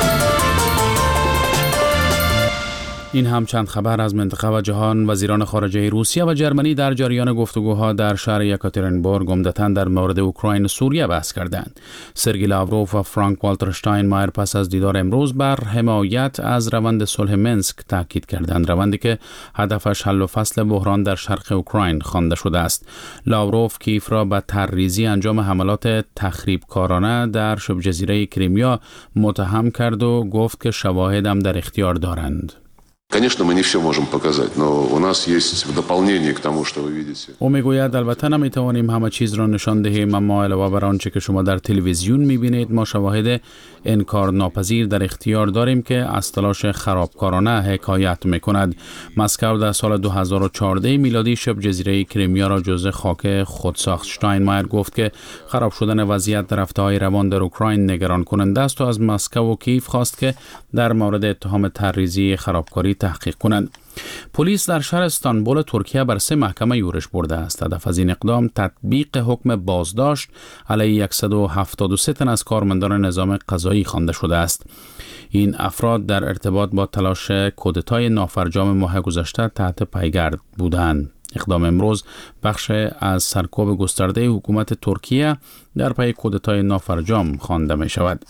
این هم چند خبر از منطقه و جهان. وزیران خارجه روسیه و جرمنی در جریان گفتگوها در شهر یکاترینبورگ عمدتاً در مورد اوکراین و سوریه بحث کردند. سرگئی لاوروف و فرانک والتر اشتاینمایر پس از دیدار امروز بر حمایت از روند صلح منسک تاکید کردند، روندی که هدفش حل و فصل بحران در شرق اوکراین خوانده شده است. لاوروف کیف را به طرحریزی انجام حملات تخریبکارانه در شبه جزیره کریمیا متهم کرد و گفت که شواهد هم در اختیار دارند. Конечно, мы не все можем показать, но у нас есть в дополнение к тому, что вы видите. او میگوید البته نمیتوانیم همه چیز را نشان دهیم، اما علاوه بر آنچه که شما در تلویزیون میبینید ما شواهد انکار ناپذیر در اختیار داریم که از تلاش خرابکارانه حکایت میکند. مسکو در سال 2014 میلادی شبه جزیره کریمیا را جزء خاک خود ساخت. شتاینمایر گفت که خراب شدن وضعیت در رفته‌های روان در اوکراین نگران کننده است و از مسکو و کیف خواست که در مورد اتهام تحریزی خرابکاری تحقیق کنند. پلیس در شهر استانبول ترکیه بر 3 محکمه یورش برده است. هدف از این اقدام تطبیق حکم بازداشت علیه 173 تن از کارمندان نظام قضایی خوانده شده است. این افراد در ارتباط با تلاش کودتای نافرجام ماه گذشته تحت پیگرد بودند. اقدام امروز بخش از سرکوب گسترده حکومت ترکیه در پی کودتای نافرجام خوانده می شود.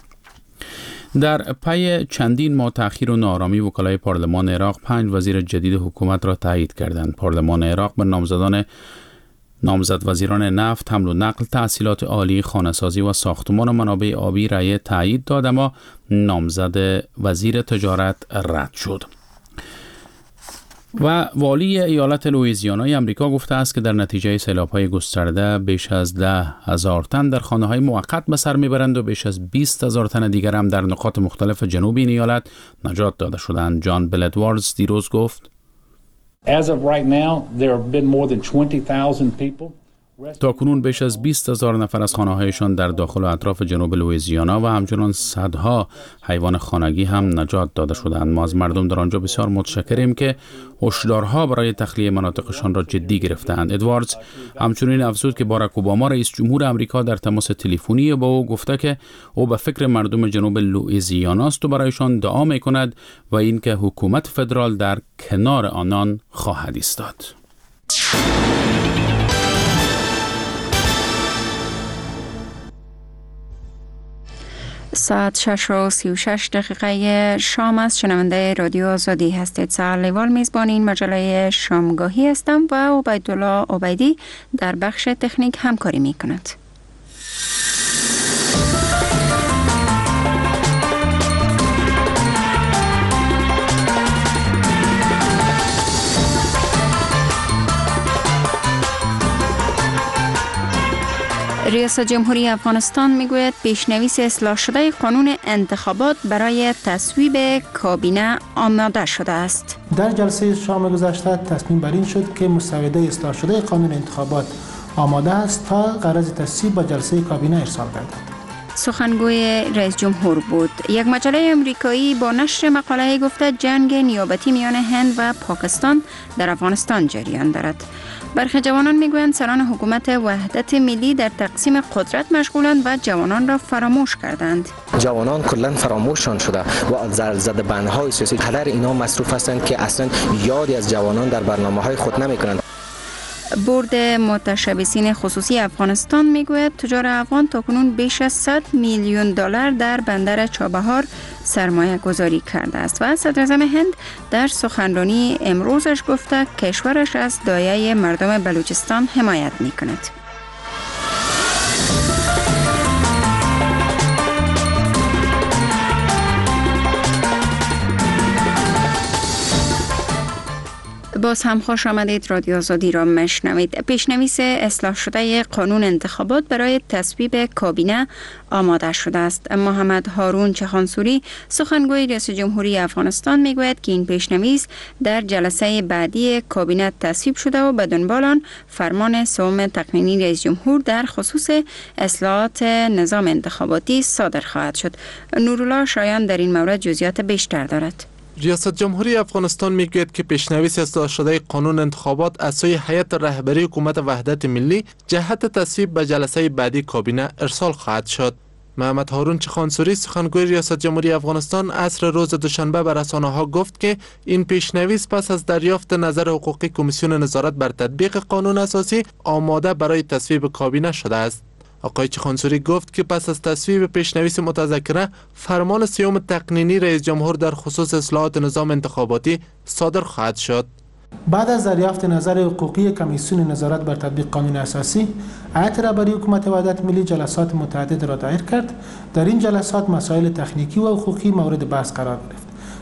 در پی چندین ماه تأخیر و ناآرامی وکلای پارلمان عراق 5 وزیر جدید حکومت را تایید کردند. پارلمان عراق به نامزد وزیران نفت، حمل و نقل، تحصیلات عالی، خانه‌سازی و ساختمان و منابع آبی رأی تایید داد، اما نامزد وزیر تجارت رد شد. و والی ایالت لوئیزیانای آمریکا گفته است که در نتیجه سیلاب‌های گسترده بیش از 10,000 تن در خانه‌های موقت به سر میبرند و بیش از 20,000 تن دیگر هم در نقاط مختلف جنوب این ایالت نجات داده شدند. جان بل ادواردز دیروز گفت As of right now, there have been more than 20,000 people. تاکنون بیش از 20,000 نفر از خانه‌هایشان در داخل و اطراف جنوب لوئیزیانا و همچنان صدها حیوان خانگی هم نجات داده شدند. ما از مردم در آنجا بسیار متشکریم که هشدارها برای تخلیه مناطقشان را جدی گرفتند. ادواردز همچنین افزود که باراک اوباما رئیس جمهور آمریکا در تماس تلفنی با او گفته که او به فکر مردم جنوب لوئیزیانا است و برایشان دعا می‌کند و اینکه حکومت فدرال در کنار آنان خواهد ایستاد. ساعت 6:36 شام است. شنونده رادیو آزادی هستید. سهر لیوال میزبان این مجله شامگاهی هستم و عبیدالله عبیدی در بخش تکنیک همکاری می کند. ریاست جمهوری افغانستان میگوید پیشنویس اصلاح شده قانون انتخابات برای تصویب کابینه آماده شده است. در جلسه شام گذشته تصمیم بر این شد که مسوده اصلاح شده قانون انتخابات آماده است تا غرض تصویب به جلسه کابینه ارسال گردد. سخنگوی رئیس جمهور بود. یک مجله آمریکایی با نشر مقاله گفته جنگ نیابتی میان هند و پاکستان در افغانستان جریان دارد. برخی جوانان میگویند سران حکومت وحدت ملی در تقسیم قدرت مشغولند و جوانان را فراموش کردند. جوانان کلا فراموششان شده و زده بندهای سیاسی قدر اینا مصروف هستند که اصلا یادی از جوانان در برنامه‌های خود نمی‌کنند. بورد متشبثین خصوصی افغانستان میگوید تجار افغان تاکنون بیش از 100 میلیون دلار در بندر چابهار سرمایه گذاری کرده است و صدر اعظم هند در سخنرانی امروزش گفته کشورش از دایه مردم بلوچستان حمایت میکند. باز هم خوش آمدید. رادیو آزادی را مشنوید. پیشنویس اصلاح شده قانون انتخابات برای تصویب کابینه آماده شده است. محمد هارون چخانسوری سخنگوی رئیس جمهوری افغانستان میگوید که این پیشنویس در جلسه بعدی کابینه تصویب شده و به دنبال آن فرمان سوم تقنینی رئیس جمهور در خصوص اصلاحات نظام انتخاباتی صادر خواهد شد. نورالله شایان در این مورد جزئیات بیشتر دارد. ریاست جمهوری افغانستان میگوید که پیشنویس اصلاح شده قانون انتخابات از سوی هیئت رهبری حکومت وحدت ملی جهت تصویب به جلسه بعدی کابینه ارسال خواهد شد. محمد هارون چخانسوری سخنگوی ریاست جمهوری افغانستان عصر روز دوشنبه به رسانه‌ها گفت که این پیشنویس پس از دریافت نظر حقوقی کمیسیون نظارت بر تطبیق قانون اساسی آماده برای تصویب کابینه شده است. آقای چخانسوری گفت که پس از تصویب پیشنویس متذکره فرمان سوم تقنینی رئیس جمهور در خصوص اصلاحات نظام انتخاباتی صادر خواهد شد. بعد از دریافت نظر حقوقی کمیسیون نظارت بر تطبیق قانون اساسی، هیئت رهبری حکومت وحدت ملی جلسات متعدد را دایر کرد. در این جلسات مسائل تکنیکی و حقوقی مورد بحث قرار گرفت.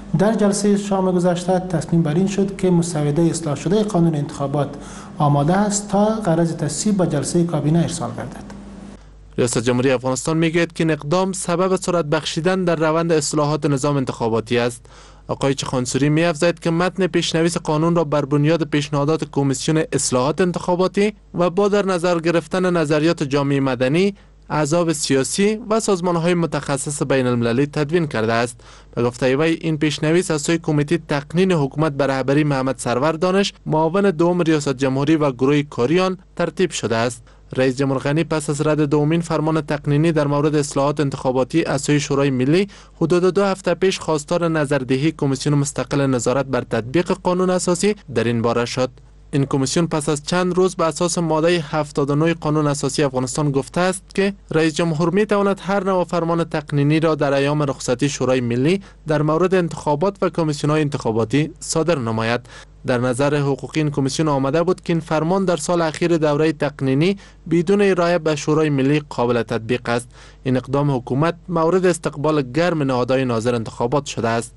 در جلسه شام گذشته تصمیم بر این شد که مسوده اصلاح شده قانون انتخابات آماده است تا غرض تصویب به جلسه کابینه ارسال گردد. ریاست جمهوری افغانستان میگوید که این اقدام سبب سرعت بخشیدن در روند اصلاحات نظام انتخاباتی است. آقای چخانسوری می‌افزاید که متن پیشنویس قانون را بر بنیاد پیشنهادات کمیسیون اصلاحات انتخاباتی و با در نظر گرفتن نظریات جامعه مدنی، احزاب سیاسی و سازمان‌های متخصص بین المللی تدوین کرده است. به گفته وی این پیشنویس از سوی کمیته تقنین حکومت به رهبری محمد سرور دانش، معاون دوم ریاست جمهوری و گروه کاریان ترتیب شده است. رئیس جمهور غنی پس از رد دومین فرمان تقنینی در مورد اصلاحات انتخاباتی از سوی شورای ملی حدود 2 هفته پیش خواستار نظردهی کمیسیون مستقل نظارت بر تطبیق قانون اساسی در این باره شد. این کمیسیون پس از چند روز به اساس ماده 79 قانون اساسی افغانستان گفته است که رئیس جمهور می تواند هر نوع فرمان تقنینی را در ایام رخصتی شورای ملی در مورد انتخابات و کمیسیون‌های انتخاباتی صادر نماید. در نظر حقوقی این کمیسیون آمده بود که این فرمان در سال اخیر دوره تقنینی بدون ارائه به شورای ملی قابل تطبیق است. این اقدام حکومت مورد استقبال گرم نهادهای ناظر انتخابات شده است.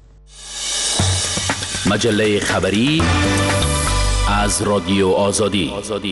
مجله خبری از رادیو آزادی.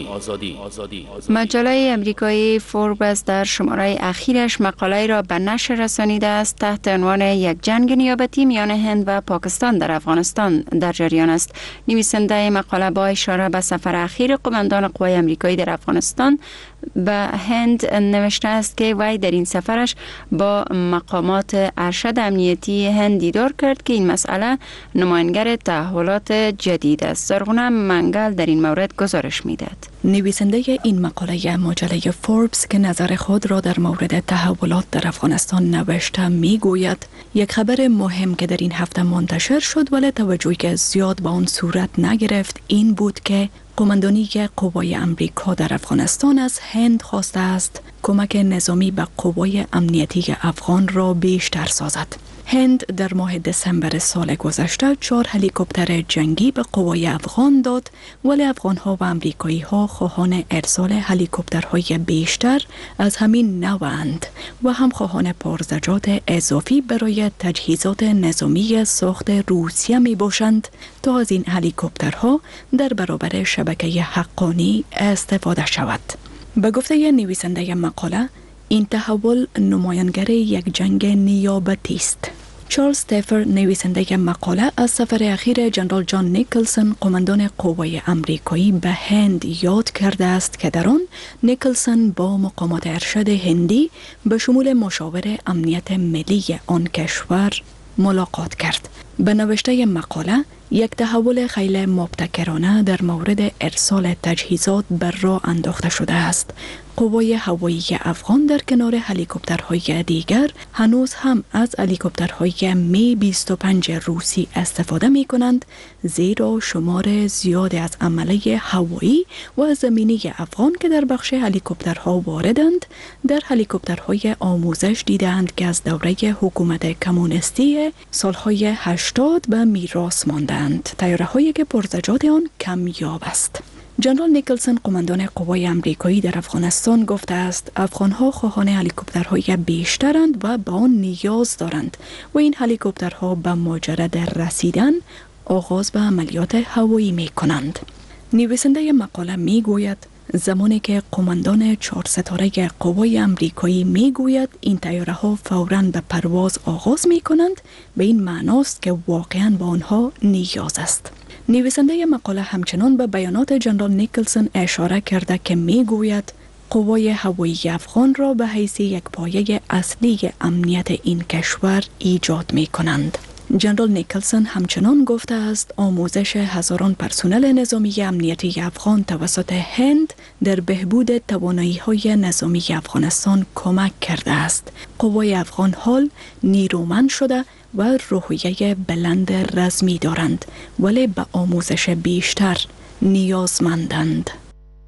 مجله امریکایی فوربس در شماره اخیرش مقاله را به نشر رسانیده است تحت عنوان یک جنگ نیابتی میان هند و پاکستان در افغانستان در جریان است. نویسنده مقاله با اشاره به سفر اخیر قماندان قوای امریکایی در افغانستان به هند نوشته است که وی در این سفرش با مقامات ارشد امنیتی هند دیدار کرد که این مسئله نماینگر تحولات جدید است. زرغونه منگل در این مورد گزارش میدهد. نویسنده این مقاله مجله فوربس که نظر خود را در مورد تحولات در افغانستان نوشته میگوید یک خبر مهم که در این هفته منتشر شد ولی توجهی زیاد به آن صورت نگرفت این بود که قماندانی قوای امریکا در افغانستان از هند خواسته است کمک نظامی به قوای امنیتی افغان را بیشتر سازد. هند در ماه دسامبر سال گذشته 4 هلیکوپتر جنگی به قوای افغان داد ولی افغان‌ها و امریکایی‌ها خواهان ارسال هلیکوپترهای بیشتر از همین نوعند و هم خواهان پرزجات اضافی برای تجهیزات نظامی ساخت روسیه می باشند تا از این هلیکوپترها در برابر شبکه حقانی استفاده شود. به گفته نویسنده مقاله این تحول نمایانگر یک جنگ نیابتی است. چارلز تفر نویسنده مقاله از سفر اخیر جنرال جان نیکلسون قماندان قوای امریکایی به هند یاد کرده است که در آن نیکلسون با مقامات ارشد هندی به شمول مشاور امنیت ملی آن کشور ملاقات کرد. به نوشته مقاله یک تحول خیلی مبتکرانه در مورد ارسال تجهیزات بر راه انداخته شده است. قوای هوایی افغان در کنار هلیکوپترهای دیگر هنوز هم از هلیکوپترهای می 25 روسی استفاده می کنند زیرا شمار زیادی از عمله هوایی و زمینی افغان که در بخش هلیکوپترها واردند در هلیکوپترهای آموزش دیدند که از دوره حکومت کمونیستی سالهای 80 به میراث ماندند. طیاره‌هایی که پرزجات آن کمیاب است. جنرال نیکلسون قماندان قوای امریکایی در افغانستان گفته است افغان‌ها خواهان هلیکوپترهای بیشترند و به آن نیاز دارند و این هلیکوپترها به مجرد رسیدن آغاز به عملیات هوایی می کنند. نویسنده مقاله می گوید زمانی که قماندان 4 ستاره قوای امریکایی می گوید این طیاره ها فوراً به پرواز آغاز می کنند به این معناست که واقعاً به آنها نیاز است. نویسنده مقاله همچنان به بیانات جنرال نیکلسون اشاره کرده که می گوید قوای هوایی افغان را به حیث یک پایه اصلی امنیت این کشور ایجاد می کنند. جنرال نیکلسون همچنان گفته است آموزش هزاران پرسنل نظامی امنیتی افغان توسط هند در بهبود توانایی‌های نظامی افغانستان کمک کرده است. قوای افغان حال نیرومند شده و روحیه بلند رزمی دارند ولی به آموزش بیشتر نیازمندند.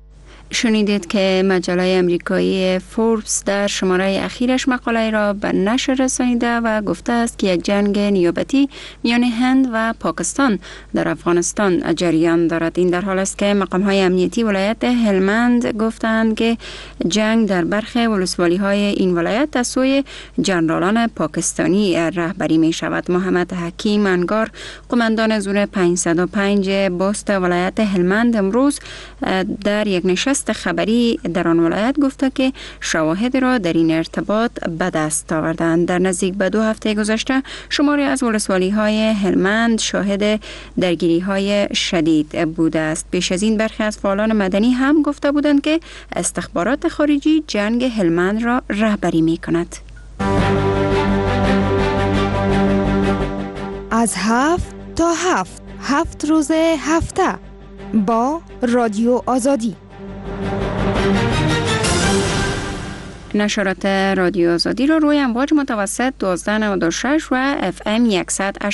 شنیدید که مجله امریکایی فوربس در شماره اخیرش مقاله را به نشر رسانیده و گفته است که یک جنگ نیابتی میان هند و پاکستان در افغانستان جریان دارد. این در حال است که مقام‌های امنیتی ولایت هلمند گفتند که جنگ در برخی ولسوالی‌های این ولایت از سوی جنرالان پاکستانی رهبری می شود. محمد حکیم انگار، قماندان زون 505 بست ولایت هلمند، امروز در یک نشست خبری در آن ولایت گفته که شواهد را در این ارتباط به دست آوردند. در نزدیک به 2 هفته گذشته شماری از ولسوالی‌های هلمند شاهد درگیری‌های شدید بوده است. پیش از این برخی از فعالان مدنی هم گفته بودند که استخبارات خارجی جنگ هلمند را رهبری می‌کند. از 7 تا 7 روز هفته با رادیو آزادی. نشرات رادیو آزادی را روی امواج متوسط 1296 و FM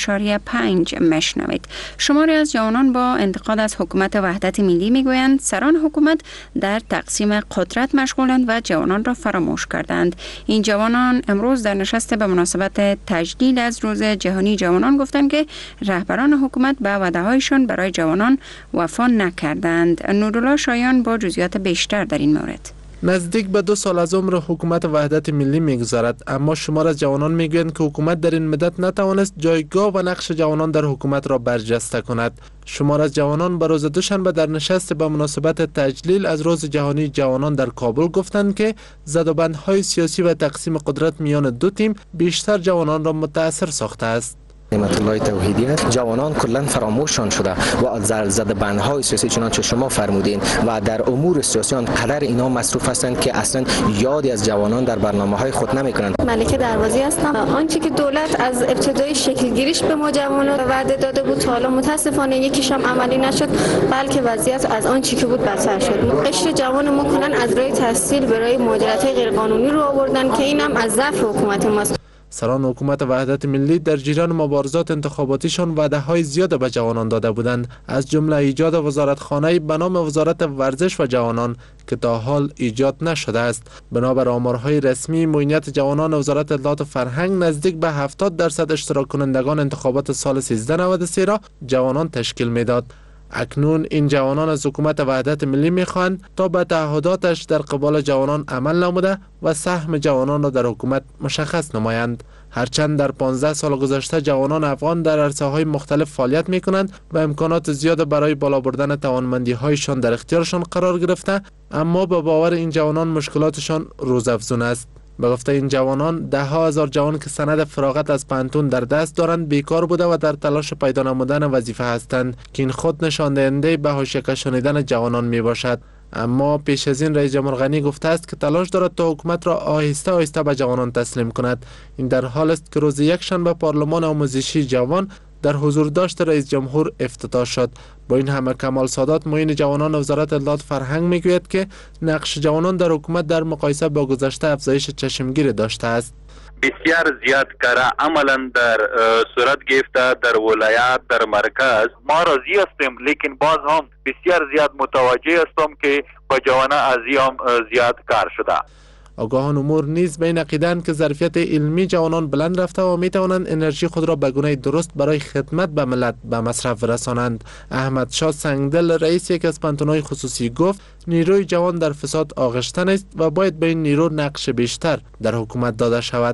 100.5 مشنوید. شماری از جوانان با انتقاد از حکومت وحدت ملی میگویند سران حکومت در تقسیم قدرت مشغولند و جوانان را فراموش کردند. این جوانان امروز در نشست به مناسبت تجلیل از روز جهانی جوانان گفتند که رهبران حکومت به وعده‌هایشان برای جوانان وفا نکردند. نورالله شایان با جزئیات بیشتر در این مورد. نزدیک به 2 سال از عمر حکومت وحدت ملی میگذرد، اما شمار از جوانان میگویند که حکومت در این مدت نتوانست جایگاه و نقش جوانان در حکومت را برجسته کند. شمار از جوانان به روز دوشنبه در نشست به مناسبت تجلیل از روز جهانی جوانان در کابل گفتند که زدوبندهای سیاسی و تقسیم قدرت میان 2 تیم بیشتر جوانان را متاثر ساخته است. نعمت الله توحیدی جوانان کلا فراموششان شده و زده بندهای سیاسی چنانچه شما فرمودین و در امور سیاسی قدر اینا مصروف هستند که اصلا یادی از جوانان در برنامه‌های خود نمی‌کنند. ملکه دروازی هستم. آنچه که دولت از ابتدای شکل گیریش به ما جوانان وعده داده بود تا حالا متاسفانه یکیش هم عملی نشد، بلکه وضعیت از آنچه که بود بدتر شد. قشر جوان ما کنن از راه تحصیل برای مهاجرت‌های غیرقانونی رو آوردن که اینم از ضعف حکومت ماست. سران حکومت وحدت ملی در جریان مبارزات انتخاباتیشان وعده‌های زیاد به جوانان داده بودند، از جمله ایجاد وزارتخانه‌ای به نام وزارت ورزش و جوانان که تا حال ایجاد نشده است. بنابر آمارهای رسمی معینیت جوانان وزارت اطلاعات و فرهنگ نزدیک به 70% اشتراک کنندگان انتخابات سال 1393 را جوانان تشکیل میداد. اکنون این جوانان از حکومت وحدت ملی میخواهند تا به تعهداتش در قبال جوانان عمل نموده و سهم جوانان را در حکومت مشخص نمایند. هرچند در 15 سال گذشته جوانان افغان در عرصه‌های مختلف فعالیت میکنند و امکانات زیاد برای بالا بردن توانمندی‌هایشان در اختیارشان قرار گرفته، اما به باور این جوانان مشکلاتشان روزافزون است. به گفته این جوانان، 10,000 جوان که سند فراغت از پانتون در دست دارند بیکار بوده و در تلاش پیدا نمودن وظیفه هستند که این خود نشان دهنده به حاشیه کشانیدن جوانان می باشد. اما پیش از این رئیس جمهور غنی گفته است که تلاش دارد تا حکومت را آهسته آهسته به جوانان تسلیم کند. این در حال است که روز یکشنبه پارلمان آموزشی جوان در حضور داشت رئیس جمهور افتتاح شد. با این همه کمال سادات معین جوانان وزارت اطلاعات فرهنگ میگوید که نقش جوانان در حکومت در مقایسه با گذشته افزایش چشمگیر داشته است. بسیار زیاد کارا عملا در صورت گرفته در ولایت در مرکز. ما راضی هستیم، لیکن باز هم بسیار زیاد متوجه هستم که با جوانان ازیام زیاد کار شده. آگاهان امور نیز به این عقیده‌اند که ظرفیت علمی جوانان بلند رفته و می توانند انرژی خود را به گونه درست برای خدمت به ملت به مصرف رسانند. احمد شاه سنگدل رئیس یک از پانتون‌های خصوصی گفت نیروی جوان در فساد آغشتن است و باید به این نیرو نقش بیشتر در حکومت داده شود.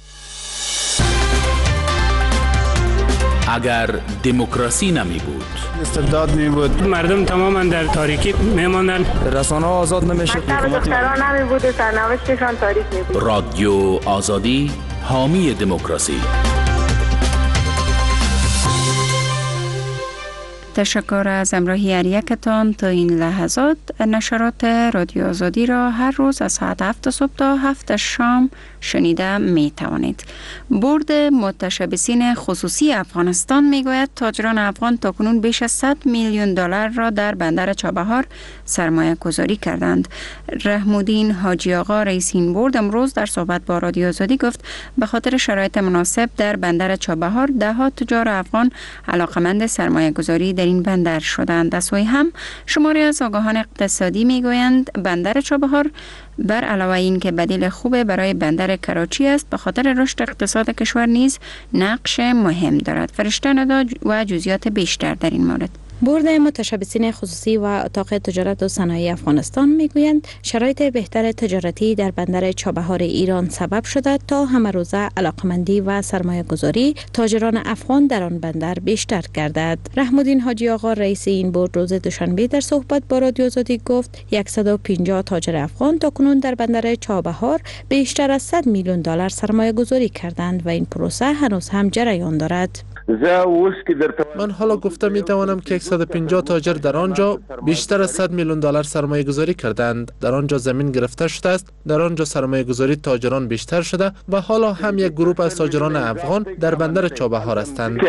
اگر دموکراسی نمی بود، استبداد می بود، مردم تماما در تاریکی میماندن، رسانه آزاد نمیشد، دختران نمی بود و سرنوشتشان تاریک می بود. رادیو آزادی، حامی دموکراسی. تشکر از همراهی هر یکتان تا این لحظات. نشرات رادیو آزادی را هر روز از ساعت 7 صبح تا 7 شام شنیده می توانید. بورد متشبثین خصوصی افغانستان می گوید تاجران افغان تاکنون بیش از 100 میلیون دلار را در بندر چابهار سرمایه گذاری کردند. رحم‌الدین حاجی آقا رئیس این بورد امروز در صحبت با رادیو آزادی گفت به خاطر شرایط مناسب در بندر چابهار ده‌ها تجار افغان علاقمند سرمایه گذاری در این بندر شدند. از سوی هم شماری از آگاهان اقتصادی میگویند بندر چابهار بر علاوه این که بدیل خوب برای بندر کراچی است، به خاطر رشد اقتصاد کشور نیز نقش مهم دارد. فرشته ندا و جزئیات بیشتر در این مورد. بورد متشبثین خصوصی و اتاق تجارت و صنایع افغانستان میگویند شرایط بهتر تجارتی در بندر چابهار ایران سبب شده تا همه روزه علاقمندی و سرمایه گذاری تاجران افغان در آن بندر بیشتر گردد. رحم‌الدین حاجی آقا رئیس این بورد روز دوشنبه در صحبت با رادیو آزادی گفت 150 تاجر افغان تاکنون در بندر چابهار بیشتر از 100 میلیون دلار سرمایه گذاری کردند و این پروسه هنوز هم جریان دارد. من حالا گفته می توانم که 150 تاجر در آنجا بیشتر از 100 میلیون دلار سرمایه گذاری کردند. در آنجا زمین گرفته شده است، در آنجا سرمایه گذاری تاجران بیشتر شده و حالا هم یک گروه از تاجران افغان در بندر چابهار هستند.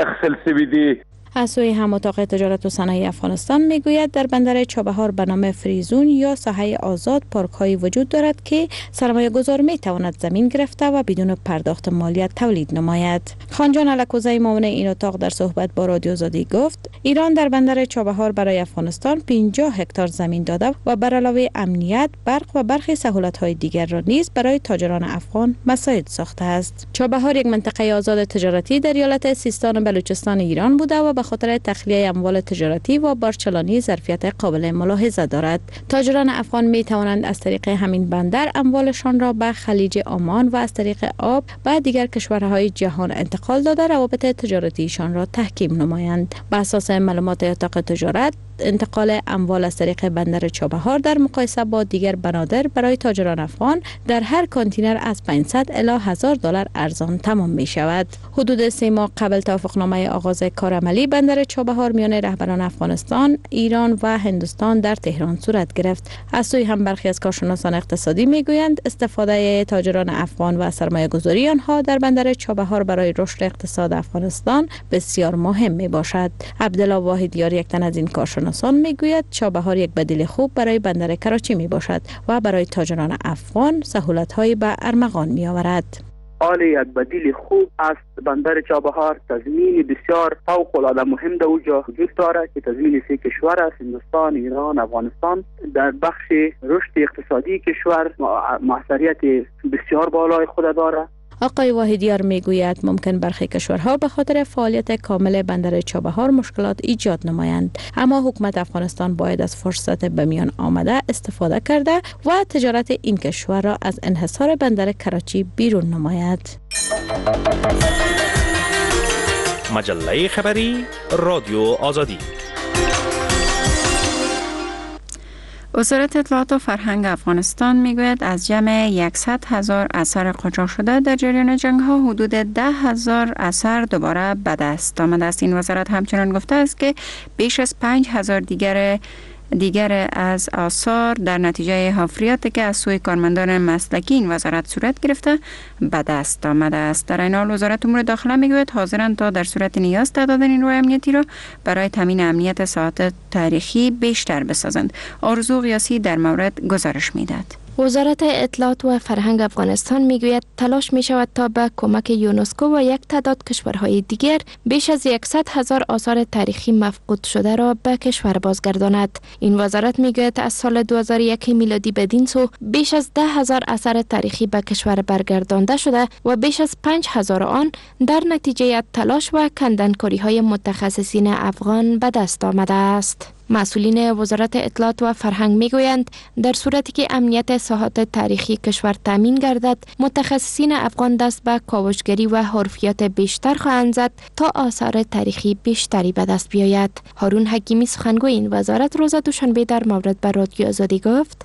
از سوی هم اتاق تجارت و صنایع افغانستان میگوید در بندر چابهار به نام فریزون یا ساحه آزاد پارک هایی وجود دارد که سرمایه گذار می تواند زمین گرفته و بدون پرداخت مالیات تولید نماید. خانجان الکوزی معاون این اتاق در صحبت با رادیو آزادی گفت ایران در بندر چابهار برای افغانستان 50 هکتار زمین داده و بر علاوه امنیت، برق و برخی سهولت های دیگر را نیز برای تاجران افغان مساعد ساخته است. چابهار یک منطقه آزاد تجارتی در ایالت سیستان و بلوچستان ایران بوده و به خاطر تخلیه اموال تجارتی و بارچلانی ظرفیت قابل ملاحظه دارد. تاجران افغان می توانند از طریق همین بندر اموالشان را به خلیج عمان و از طریق آب به دیگر کشورهای جهان انتقال داده روابط تجارتیشان را تحکیم نمایند. بر اساس معلومات اتاق تجارت انتقال اموال از طریق بندر چابهار در مقایسه با دیگر بنادر برای تاجران افغان در هر کانتینر از 500 الی 1000 دلار ارزان تمام می شود. حدود 3 ماه قبل توافقنامه آغاز کار عملی بندر چابهار میان رهبران افغانستان، ایران و هندوستان در تهران صورت گرفت. از سوی هم برخی از کارشناسان اقتصادی میگویند استفاده تاجران افغان و سرمایه گذاری آنها در بندر چابهار برای رشد اقتصاد افغانستان بسیار مهم می باشد. عبدالله واحدیار یک تن از این کارشناسان میگوید چابهار یک بدیل خوب برای بندر کراچی می باشد و برای تاجران افغان سهولت‌هایی به ارمغان می آورد. حال یک بدیل خوب است. بندر چابهار تضمین بسیار فوق العاده مهم در اوجا وجود دارد که تضمین 3 کشور است، هندوستان، ایران، افغانستان. در بخش رشد اقتصادی کشور موثریت بسیار بالای خود دارد. آقای واحدیار میگوید ممکن برخی کشورها به خاطر فعالیت کامل بندر چابهار مشکلات ایجاد نمایند، اما حکومت افغانستان باید از فرصت به میان آمده استفاده کرده و تجارت این کشور را از انحصار بندر کراچی بیرون نماید. مجله خبری رادیو آزادی. وزارت اطلاعات و فرهنگ افغانستان میگوید از جمع 100,000 اثر قاچاق شده در جریان جنگ ها حدود 10,000 اثر دوباره به دست آمده است. این وزارت همچنان گفته است که بیش از 5,000 دیگر از آثار در نتیجه حفریاتی که از سوی کارمندان مسلکی این وزارت صورت گرفته به دست آمده است. در این حال وزارت امور داخله میگوید حاضرند تا در صورت نیاز تعداد نیروی امنیتی را برای تامین امنیت ساحات تاریخی بیشتر بسازند. آرزو قیاسی در مورد گزارش میداد. وزارت اطلاعات و فرهنگ افغانستان میگوید تلاش می شود تا به کمک یونسکو و یک تعداد کشورهای دیگر بیش از 100,000 آثار تاریخی مفقود شده را به کشور بازگرداند. این وزارت میگوید از سال 2001 میلادی بدین سو بیش از 10,000 اثر تاریخی به کشور برگردانده شده و بیش از 5,000 آن در نتیجه تلاش و کندنکاری های متخصصین افغان به دست آمده است. مسئولین وزارت اطلاعات و فرهنگ میگویند در صورتی که امنیت ساحات تاریخی کشور تامین گردد، متخصصین افغان دست به کاوشگری و حرفیات بیشتر خواهند زد تا آثار تاریخی بیشتری به دست بیاید. هارون حکیمی سخنگوی این وزارت روز دوشنبه در مورد به رادیو آزادی گفت: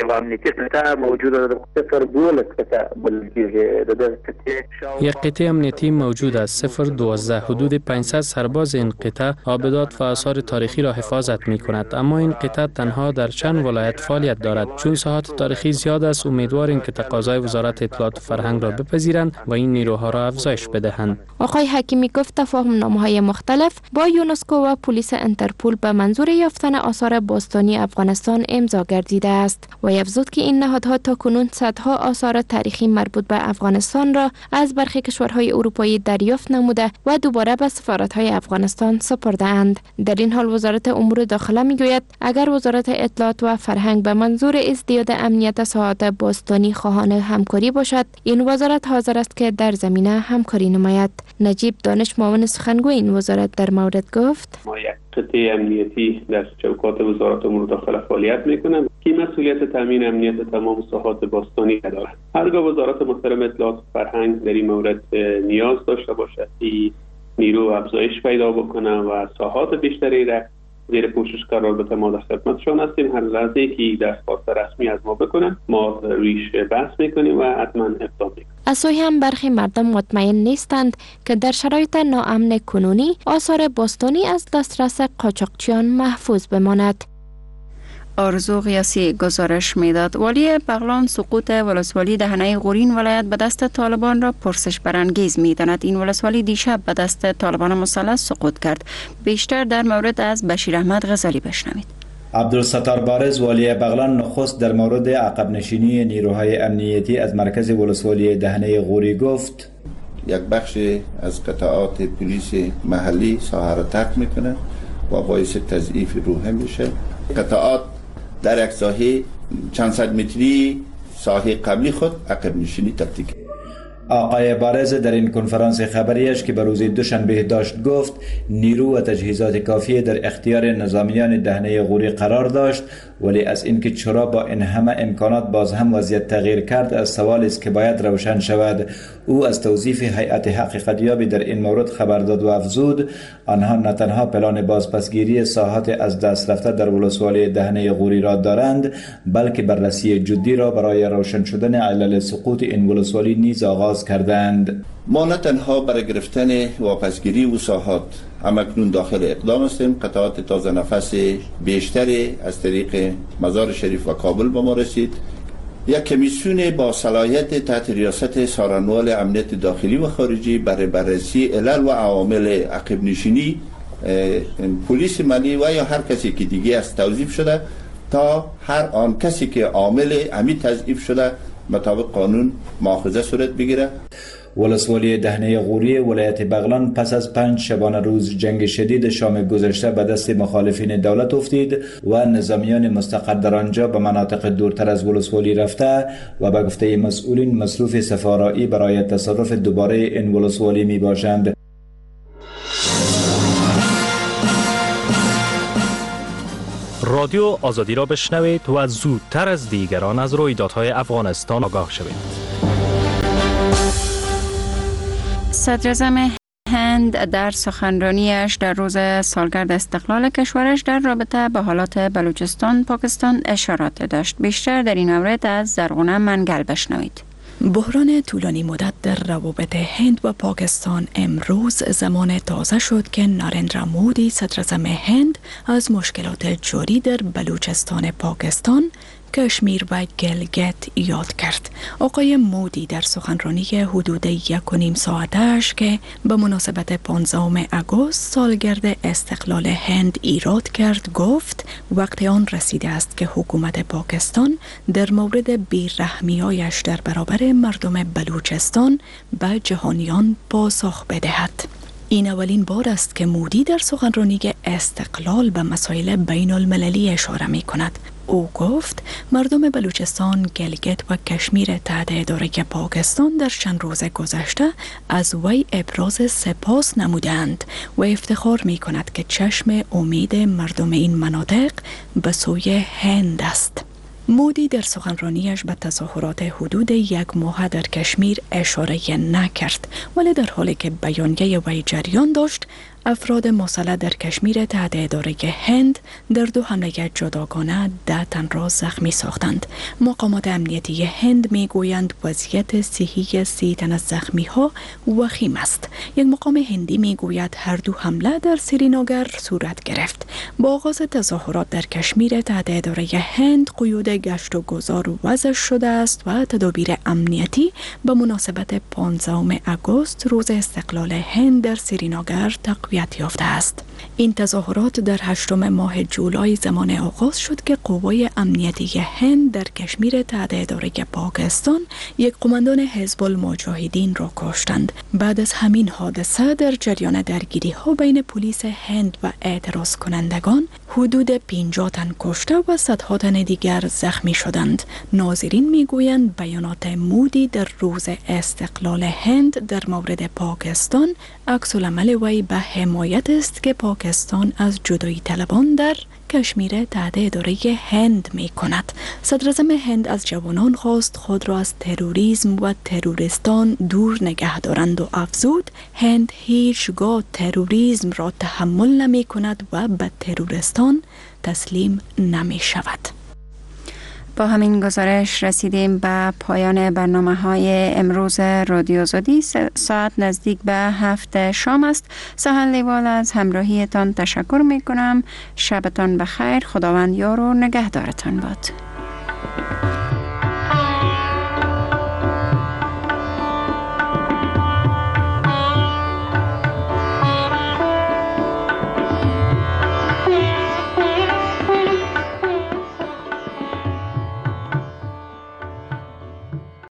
یک قطعه امنیتی موجود است 012 حدود 500 سرباز این قطعه آبدات و آثار تاریخی را حفاظت می کند، اما این قطعه تنها در چند ولایت فعالیت دارد. چون ساحات تاریخی زیاد است، امیدواریم که تقاضای وزارت اطلاعات و فرهنگ را بپذیرند و این نیروها را افزایش بدهند. آقای حکیمی گفت تفاهم‌نامه‌های مختلف با یونسکو و پلیس انترپول به منظور یافتن آثار باستانی افغانستان امضا گردیده است. است. و افزود که این نهادها تا کنون صدها آثار تاریخی مربوط به افغانستان را از برخی کشورهای اروپایی دریافت نموده و دوباره به سفارت‌های افغانستان سپرده اند. در این حال وزارت امور داخله میگوید اگر وزارت اطلاعات و فرهنگ به منظور ازدیاد امنیت ساحات باستانی خواهان همکاری باشد، این وزارت حاضر است که در زمینه همکاری نماید. نجیب دانش، معاون سخنگوی این وزارت، در مورد گفت: ما یک قطعه امنیتی در چوکات وزارت امور داخله فعالیت میکنه که مسئولیت تامین امنیت تمام ساحات باستانی دارد. هرگاه وزارت محترم اطلاعات و فرهنگ در این مورد نیاز داشته باشد که نیرو افزایش پیدا بکنه و ساحات بیشتری را زیر پوشش قرار بده، ما در خدمتشان هستیم. هر لحظه که درخواست رسمی از ما بکنن ما رویش بحث میکنیم و حتما اقدام میکنیم. از سوی هم برخی مردم مطمئن نیستند که در شرایط ناامن کنونی آثار باستانی از دسترس قاچاقچیان محفوظ بماند. آرزو قیاسی گزارش میداد. والی بغلان سقوط ولسوالی دهنه غورین ولایت به دست طالبان را پرسش برانگیز میداند. این ولسوالی دیشب به دست طالبان مسلح سقوط کرد. بیشتر در مورد از بشیر احمد غزالی بشنوید. عبدالستار بارز والی بغلان نخست در مورد عقب نشینی نیروهای امنیتی از مرکز ولسوالی دهنه غوری گفت: یک بخش از قطعات پلیس محلی ساحه را ترک میکنه و باعث تضعیف روحه میشه. قطعات در یک ساحه چند صد متری ساحه قبلی خود عقب نشینی تبدیل کرد. آقای بارز در این کنفرانس خبریش که به روز دوشنبه داشت گفت نیرو و تجهیزات کافی در اختیار نظامیان دهنه غوری قرار داشت، ولی از اینکه چرا با این همه امکانات باز هم وضعیت تغییر کرد از سوالی است که باید روشن شود. او از توصیف هیئت حقیقتیابی در این مورد خبر داد و افزود آنها نه تنها پلان بازپسگیری ساحات از دست رفته در ولسوالی دهنه غوری را دارند، بلکه بررسی جدی را برای روشن شدن علل سقوط این ولسوالی نیز آغاز کردند. ما نه تنها برای گرفتن واپسگیری و ساحات همکنون داخل اقدام هستیم. قطعات تازه نفس بیشتری از طریق مزار شریف و کابل به ما رسید. یک کمیسیون با صلاحیت تحت ریاست سارنوال امنیت داخلی و خارجی برای بررسی علل و عوامل عقب نشینی پلیس ملی و یا هر کسی که دیگه از توظیف شده تا هر آن کسی که عامل امی تضعیف شده مطابق قانون مؤاخذه صورت بگیره. ولسوالی دهنه غوری ولایت بغلان پس از 5 شبانه روز جنگ شدید شام گذشته به دست مخالفین دولت افتید و نظامیان مستقر در آنجا به مناطق دورتر از ولسوالی رفته و به گفته مسئولین مصروف سفارایی برای تصرف دوباره این ولسوالی می باشند. رادیو آزادی را بشنوید و زودتر از دیگران از رویدادهای افغانستان آگاه شوید. صدراعظم هند در سخنرانیش در روز سالگرد استقلال کشورش در رابطه به حالات بلوچستان پاکستان اشارات داشت. بیشتر در این مورد از زرغونه منگل بشنوید. بحران طولانی مدت در روابط هند و پاکستان امروز زمان تازه شد که نارندرا مودی صدراعظم هند از مشکلات جاری در بلوچستان پاکستان، کشمیر و گلگت یاد کرد. آقای مودی در سخنرانی حدود 1.5 ساعتش که به مناسبت 15 آگوست سالگرد استقلال هند ایراد کرد گفت وقت آن رسیده است که حکومت پاکستان در مورد بیرحمی‌هایش در برابر مردم بلوچستان به جهانیان پاسخ بدهد. این اولین بار است که مودی در سخنرانی استقلال به مسائل بین المللی اشاره می کند. او گفت مردم بلوچستان، گلگت و کشمیر تحت اداره پاکستان در چند روز گذشته از وی ابراز سپاس نمودند و افتخار می کند که چشم امید مردم این مناطق به سوی هند است. مودی در سخنرانیش به تظاهرات حدود 1 ماه در کشمیر اشاره نکرد، ولی در حالی که بیانیه وی جریان داشت افراد مسلح در کشمیر تحت اداره هند در 2 حمله جداگانه 10 تن را زخمی ساختند. مقامات امنیتی هند می گویند وضعیت صحی 30 تن از زخمی ها وخیم است. یک مقام هندی می گوید هر 2 حمله در سرینگر صورت گرفت. با آغاز تظاهرات در کشمیر تحت اداره هند قیود گشت و گذار وضع شده است و تدابیر امنیتی به مناسبت 15 آگوست روز استقلال هند در سرینگر تقویت تقویت یافته است. این تظاهرات در 8 ماه جولای زمان آغاز شد که قوای امنیتی هند در کشمیر تحت اداره پاکستان یک قماندان حزب المجاهدین را کشتند. بعد از همین حادثه در جریان درگیری ها بین پلیس هند و اعتراض کنندگان حدود 50 تن کشته و صدها تن دیگر زخمی شدند. ناظرین میگویند بیانات مودی در روز استقلال هند در مورد پاکستان عکس العمل وی به حمایت است که پاکستان از جدایی طلبان در کشمیر تحت اداره هند می کند. صدراعظم هند از جوانان خواست خود را از تروریسم و تروریستان دور نگه دارند و افزود هند هیچگاه تروریسم را تحمل نمی کند و به تروریستان تسلیم نمی شود. با همین گزارش رسیدیم به پایان برنامه‌های امروز رادیو آزادی. ساعت نزدیک به 7 شام است. سهل لیوال از همراهیتان تشکر می کنم. شبتان بخیر. خداوند یار و نگهدارتان باد.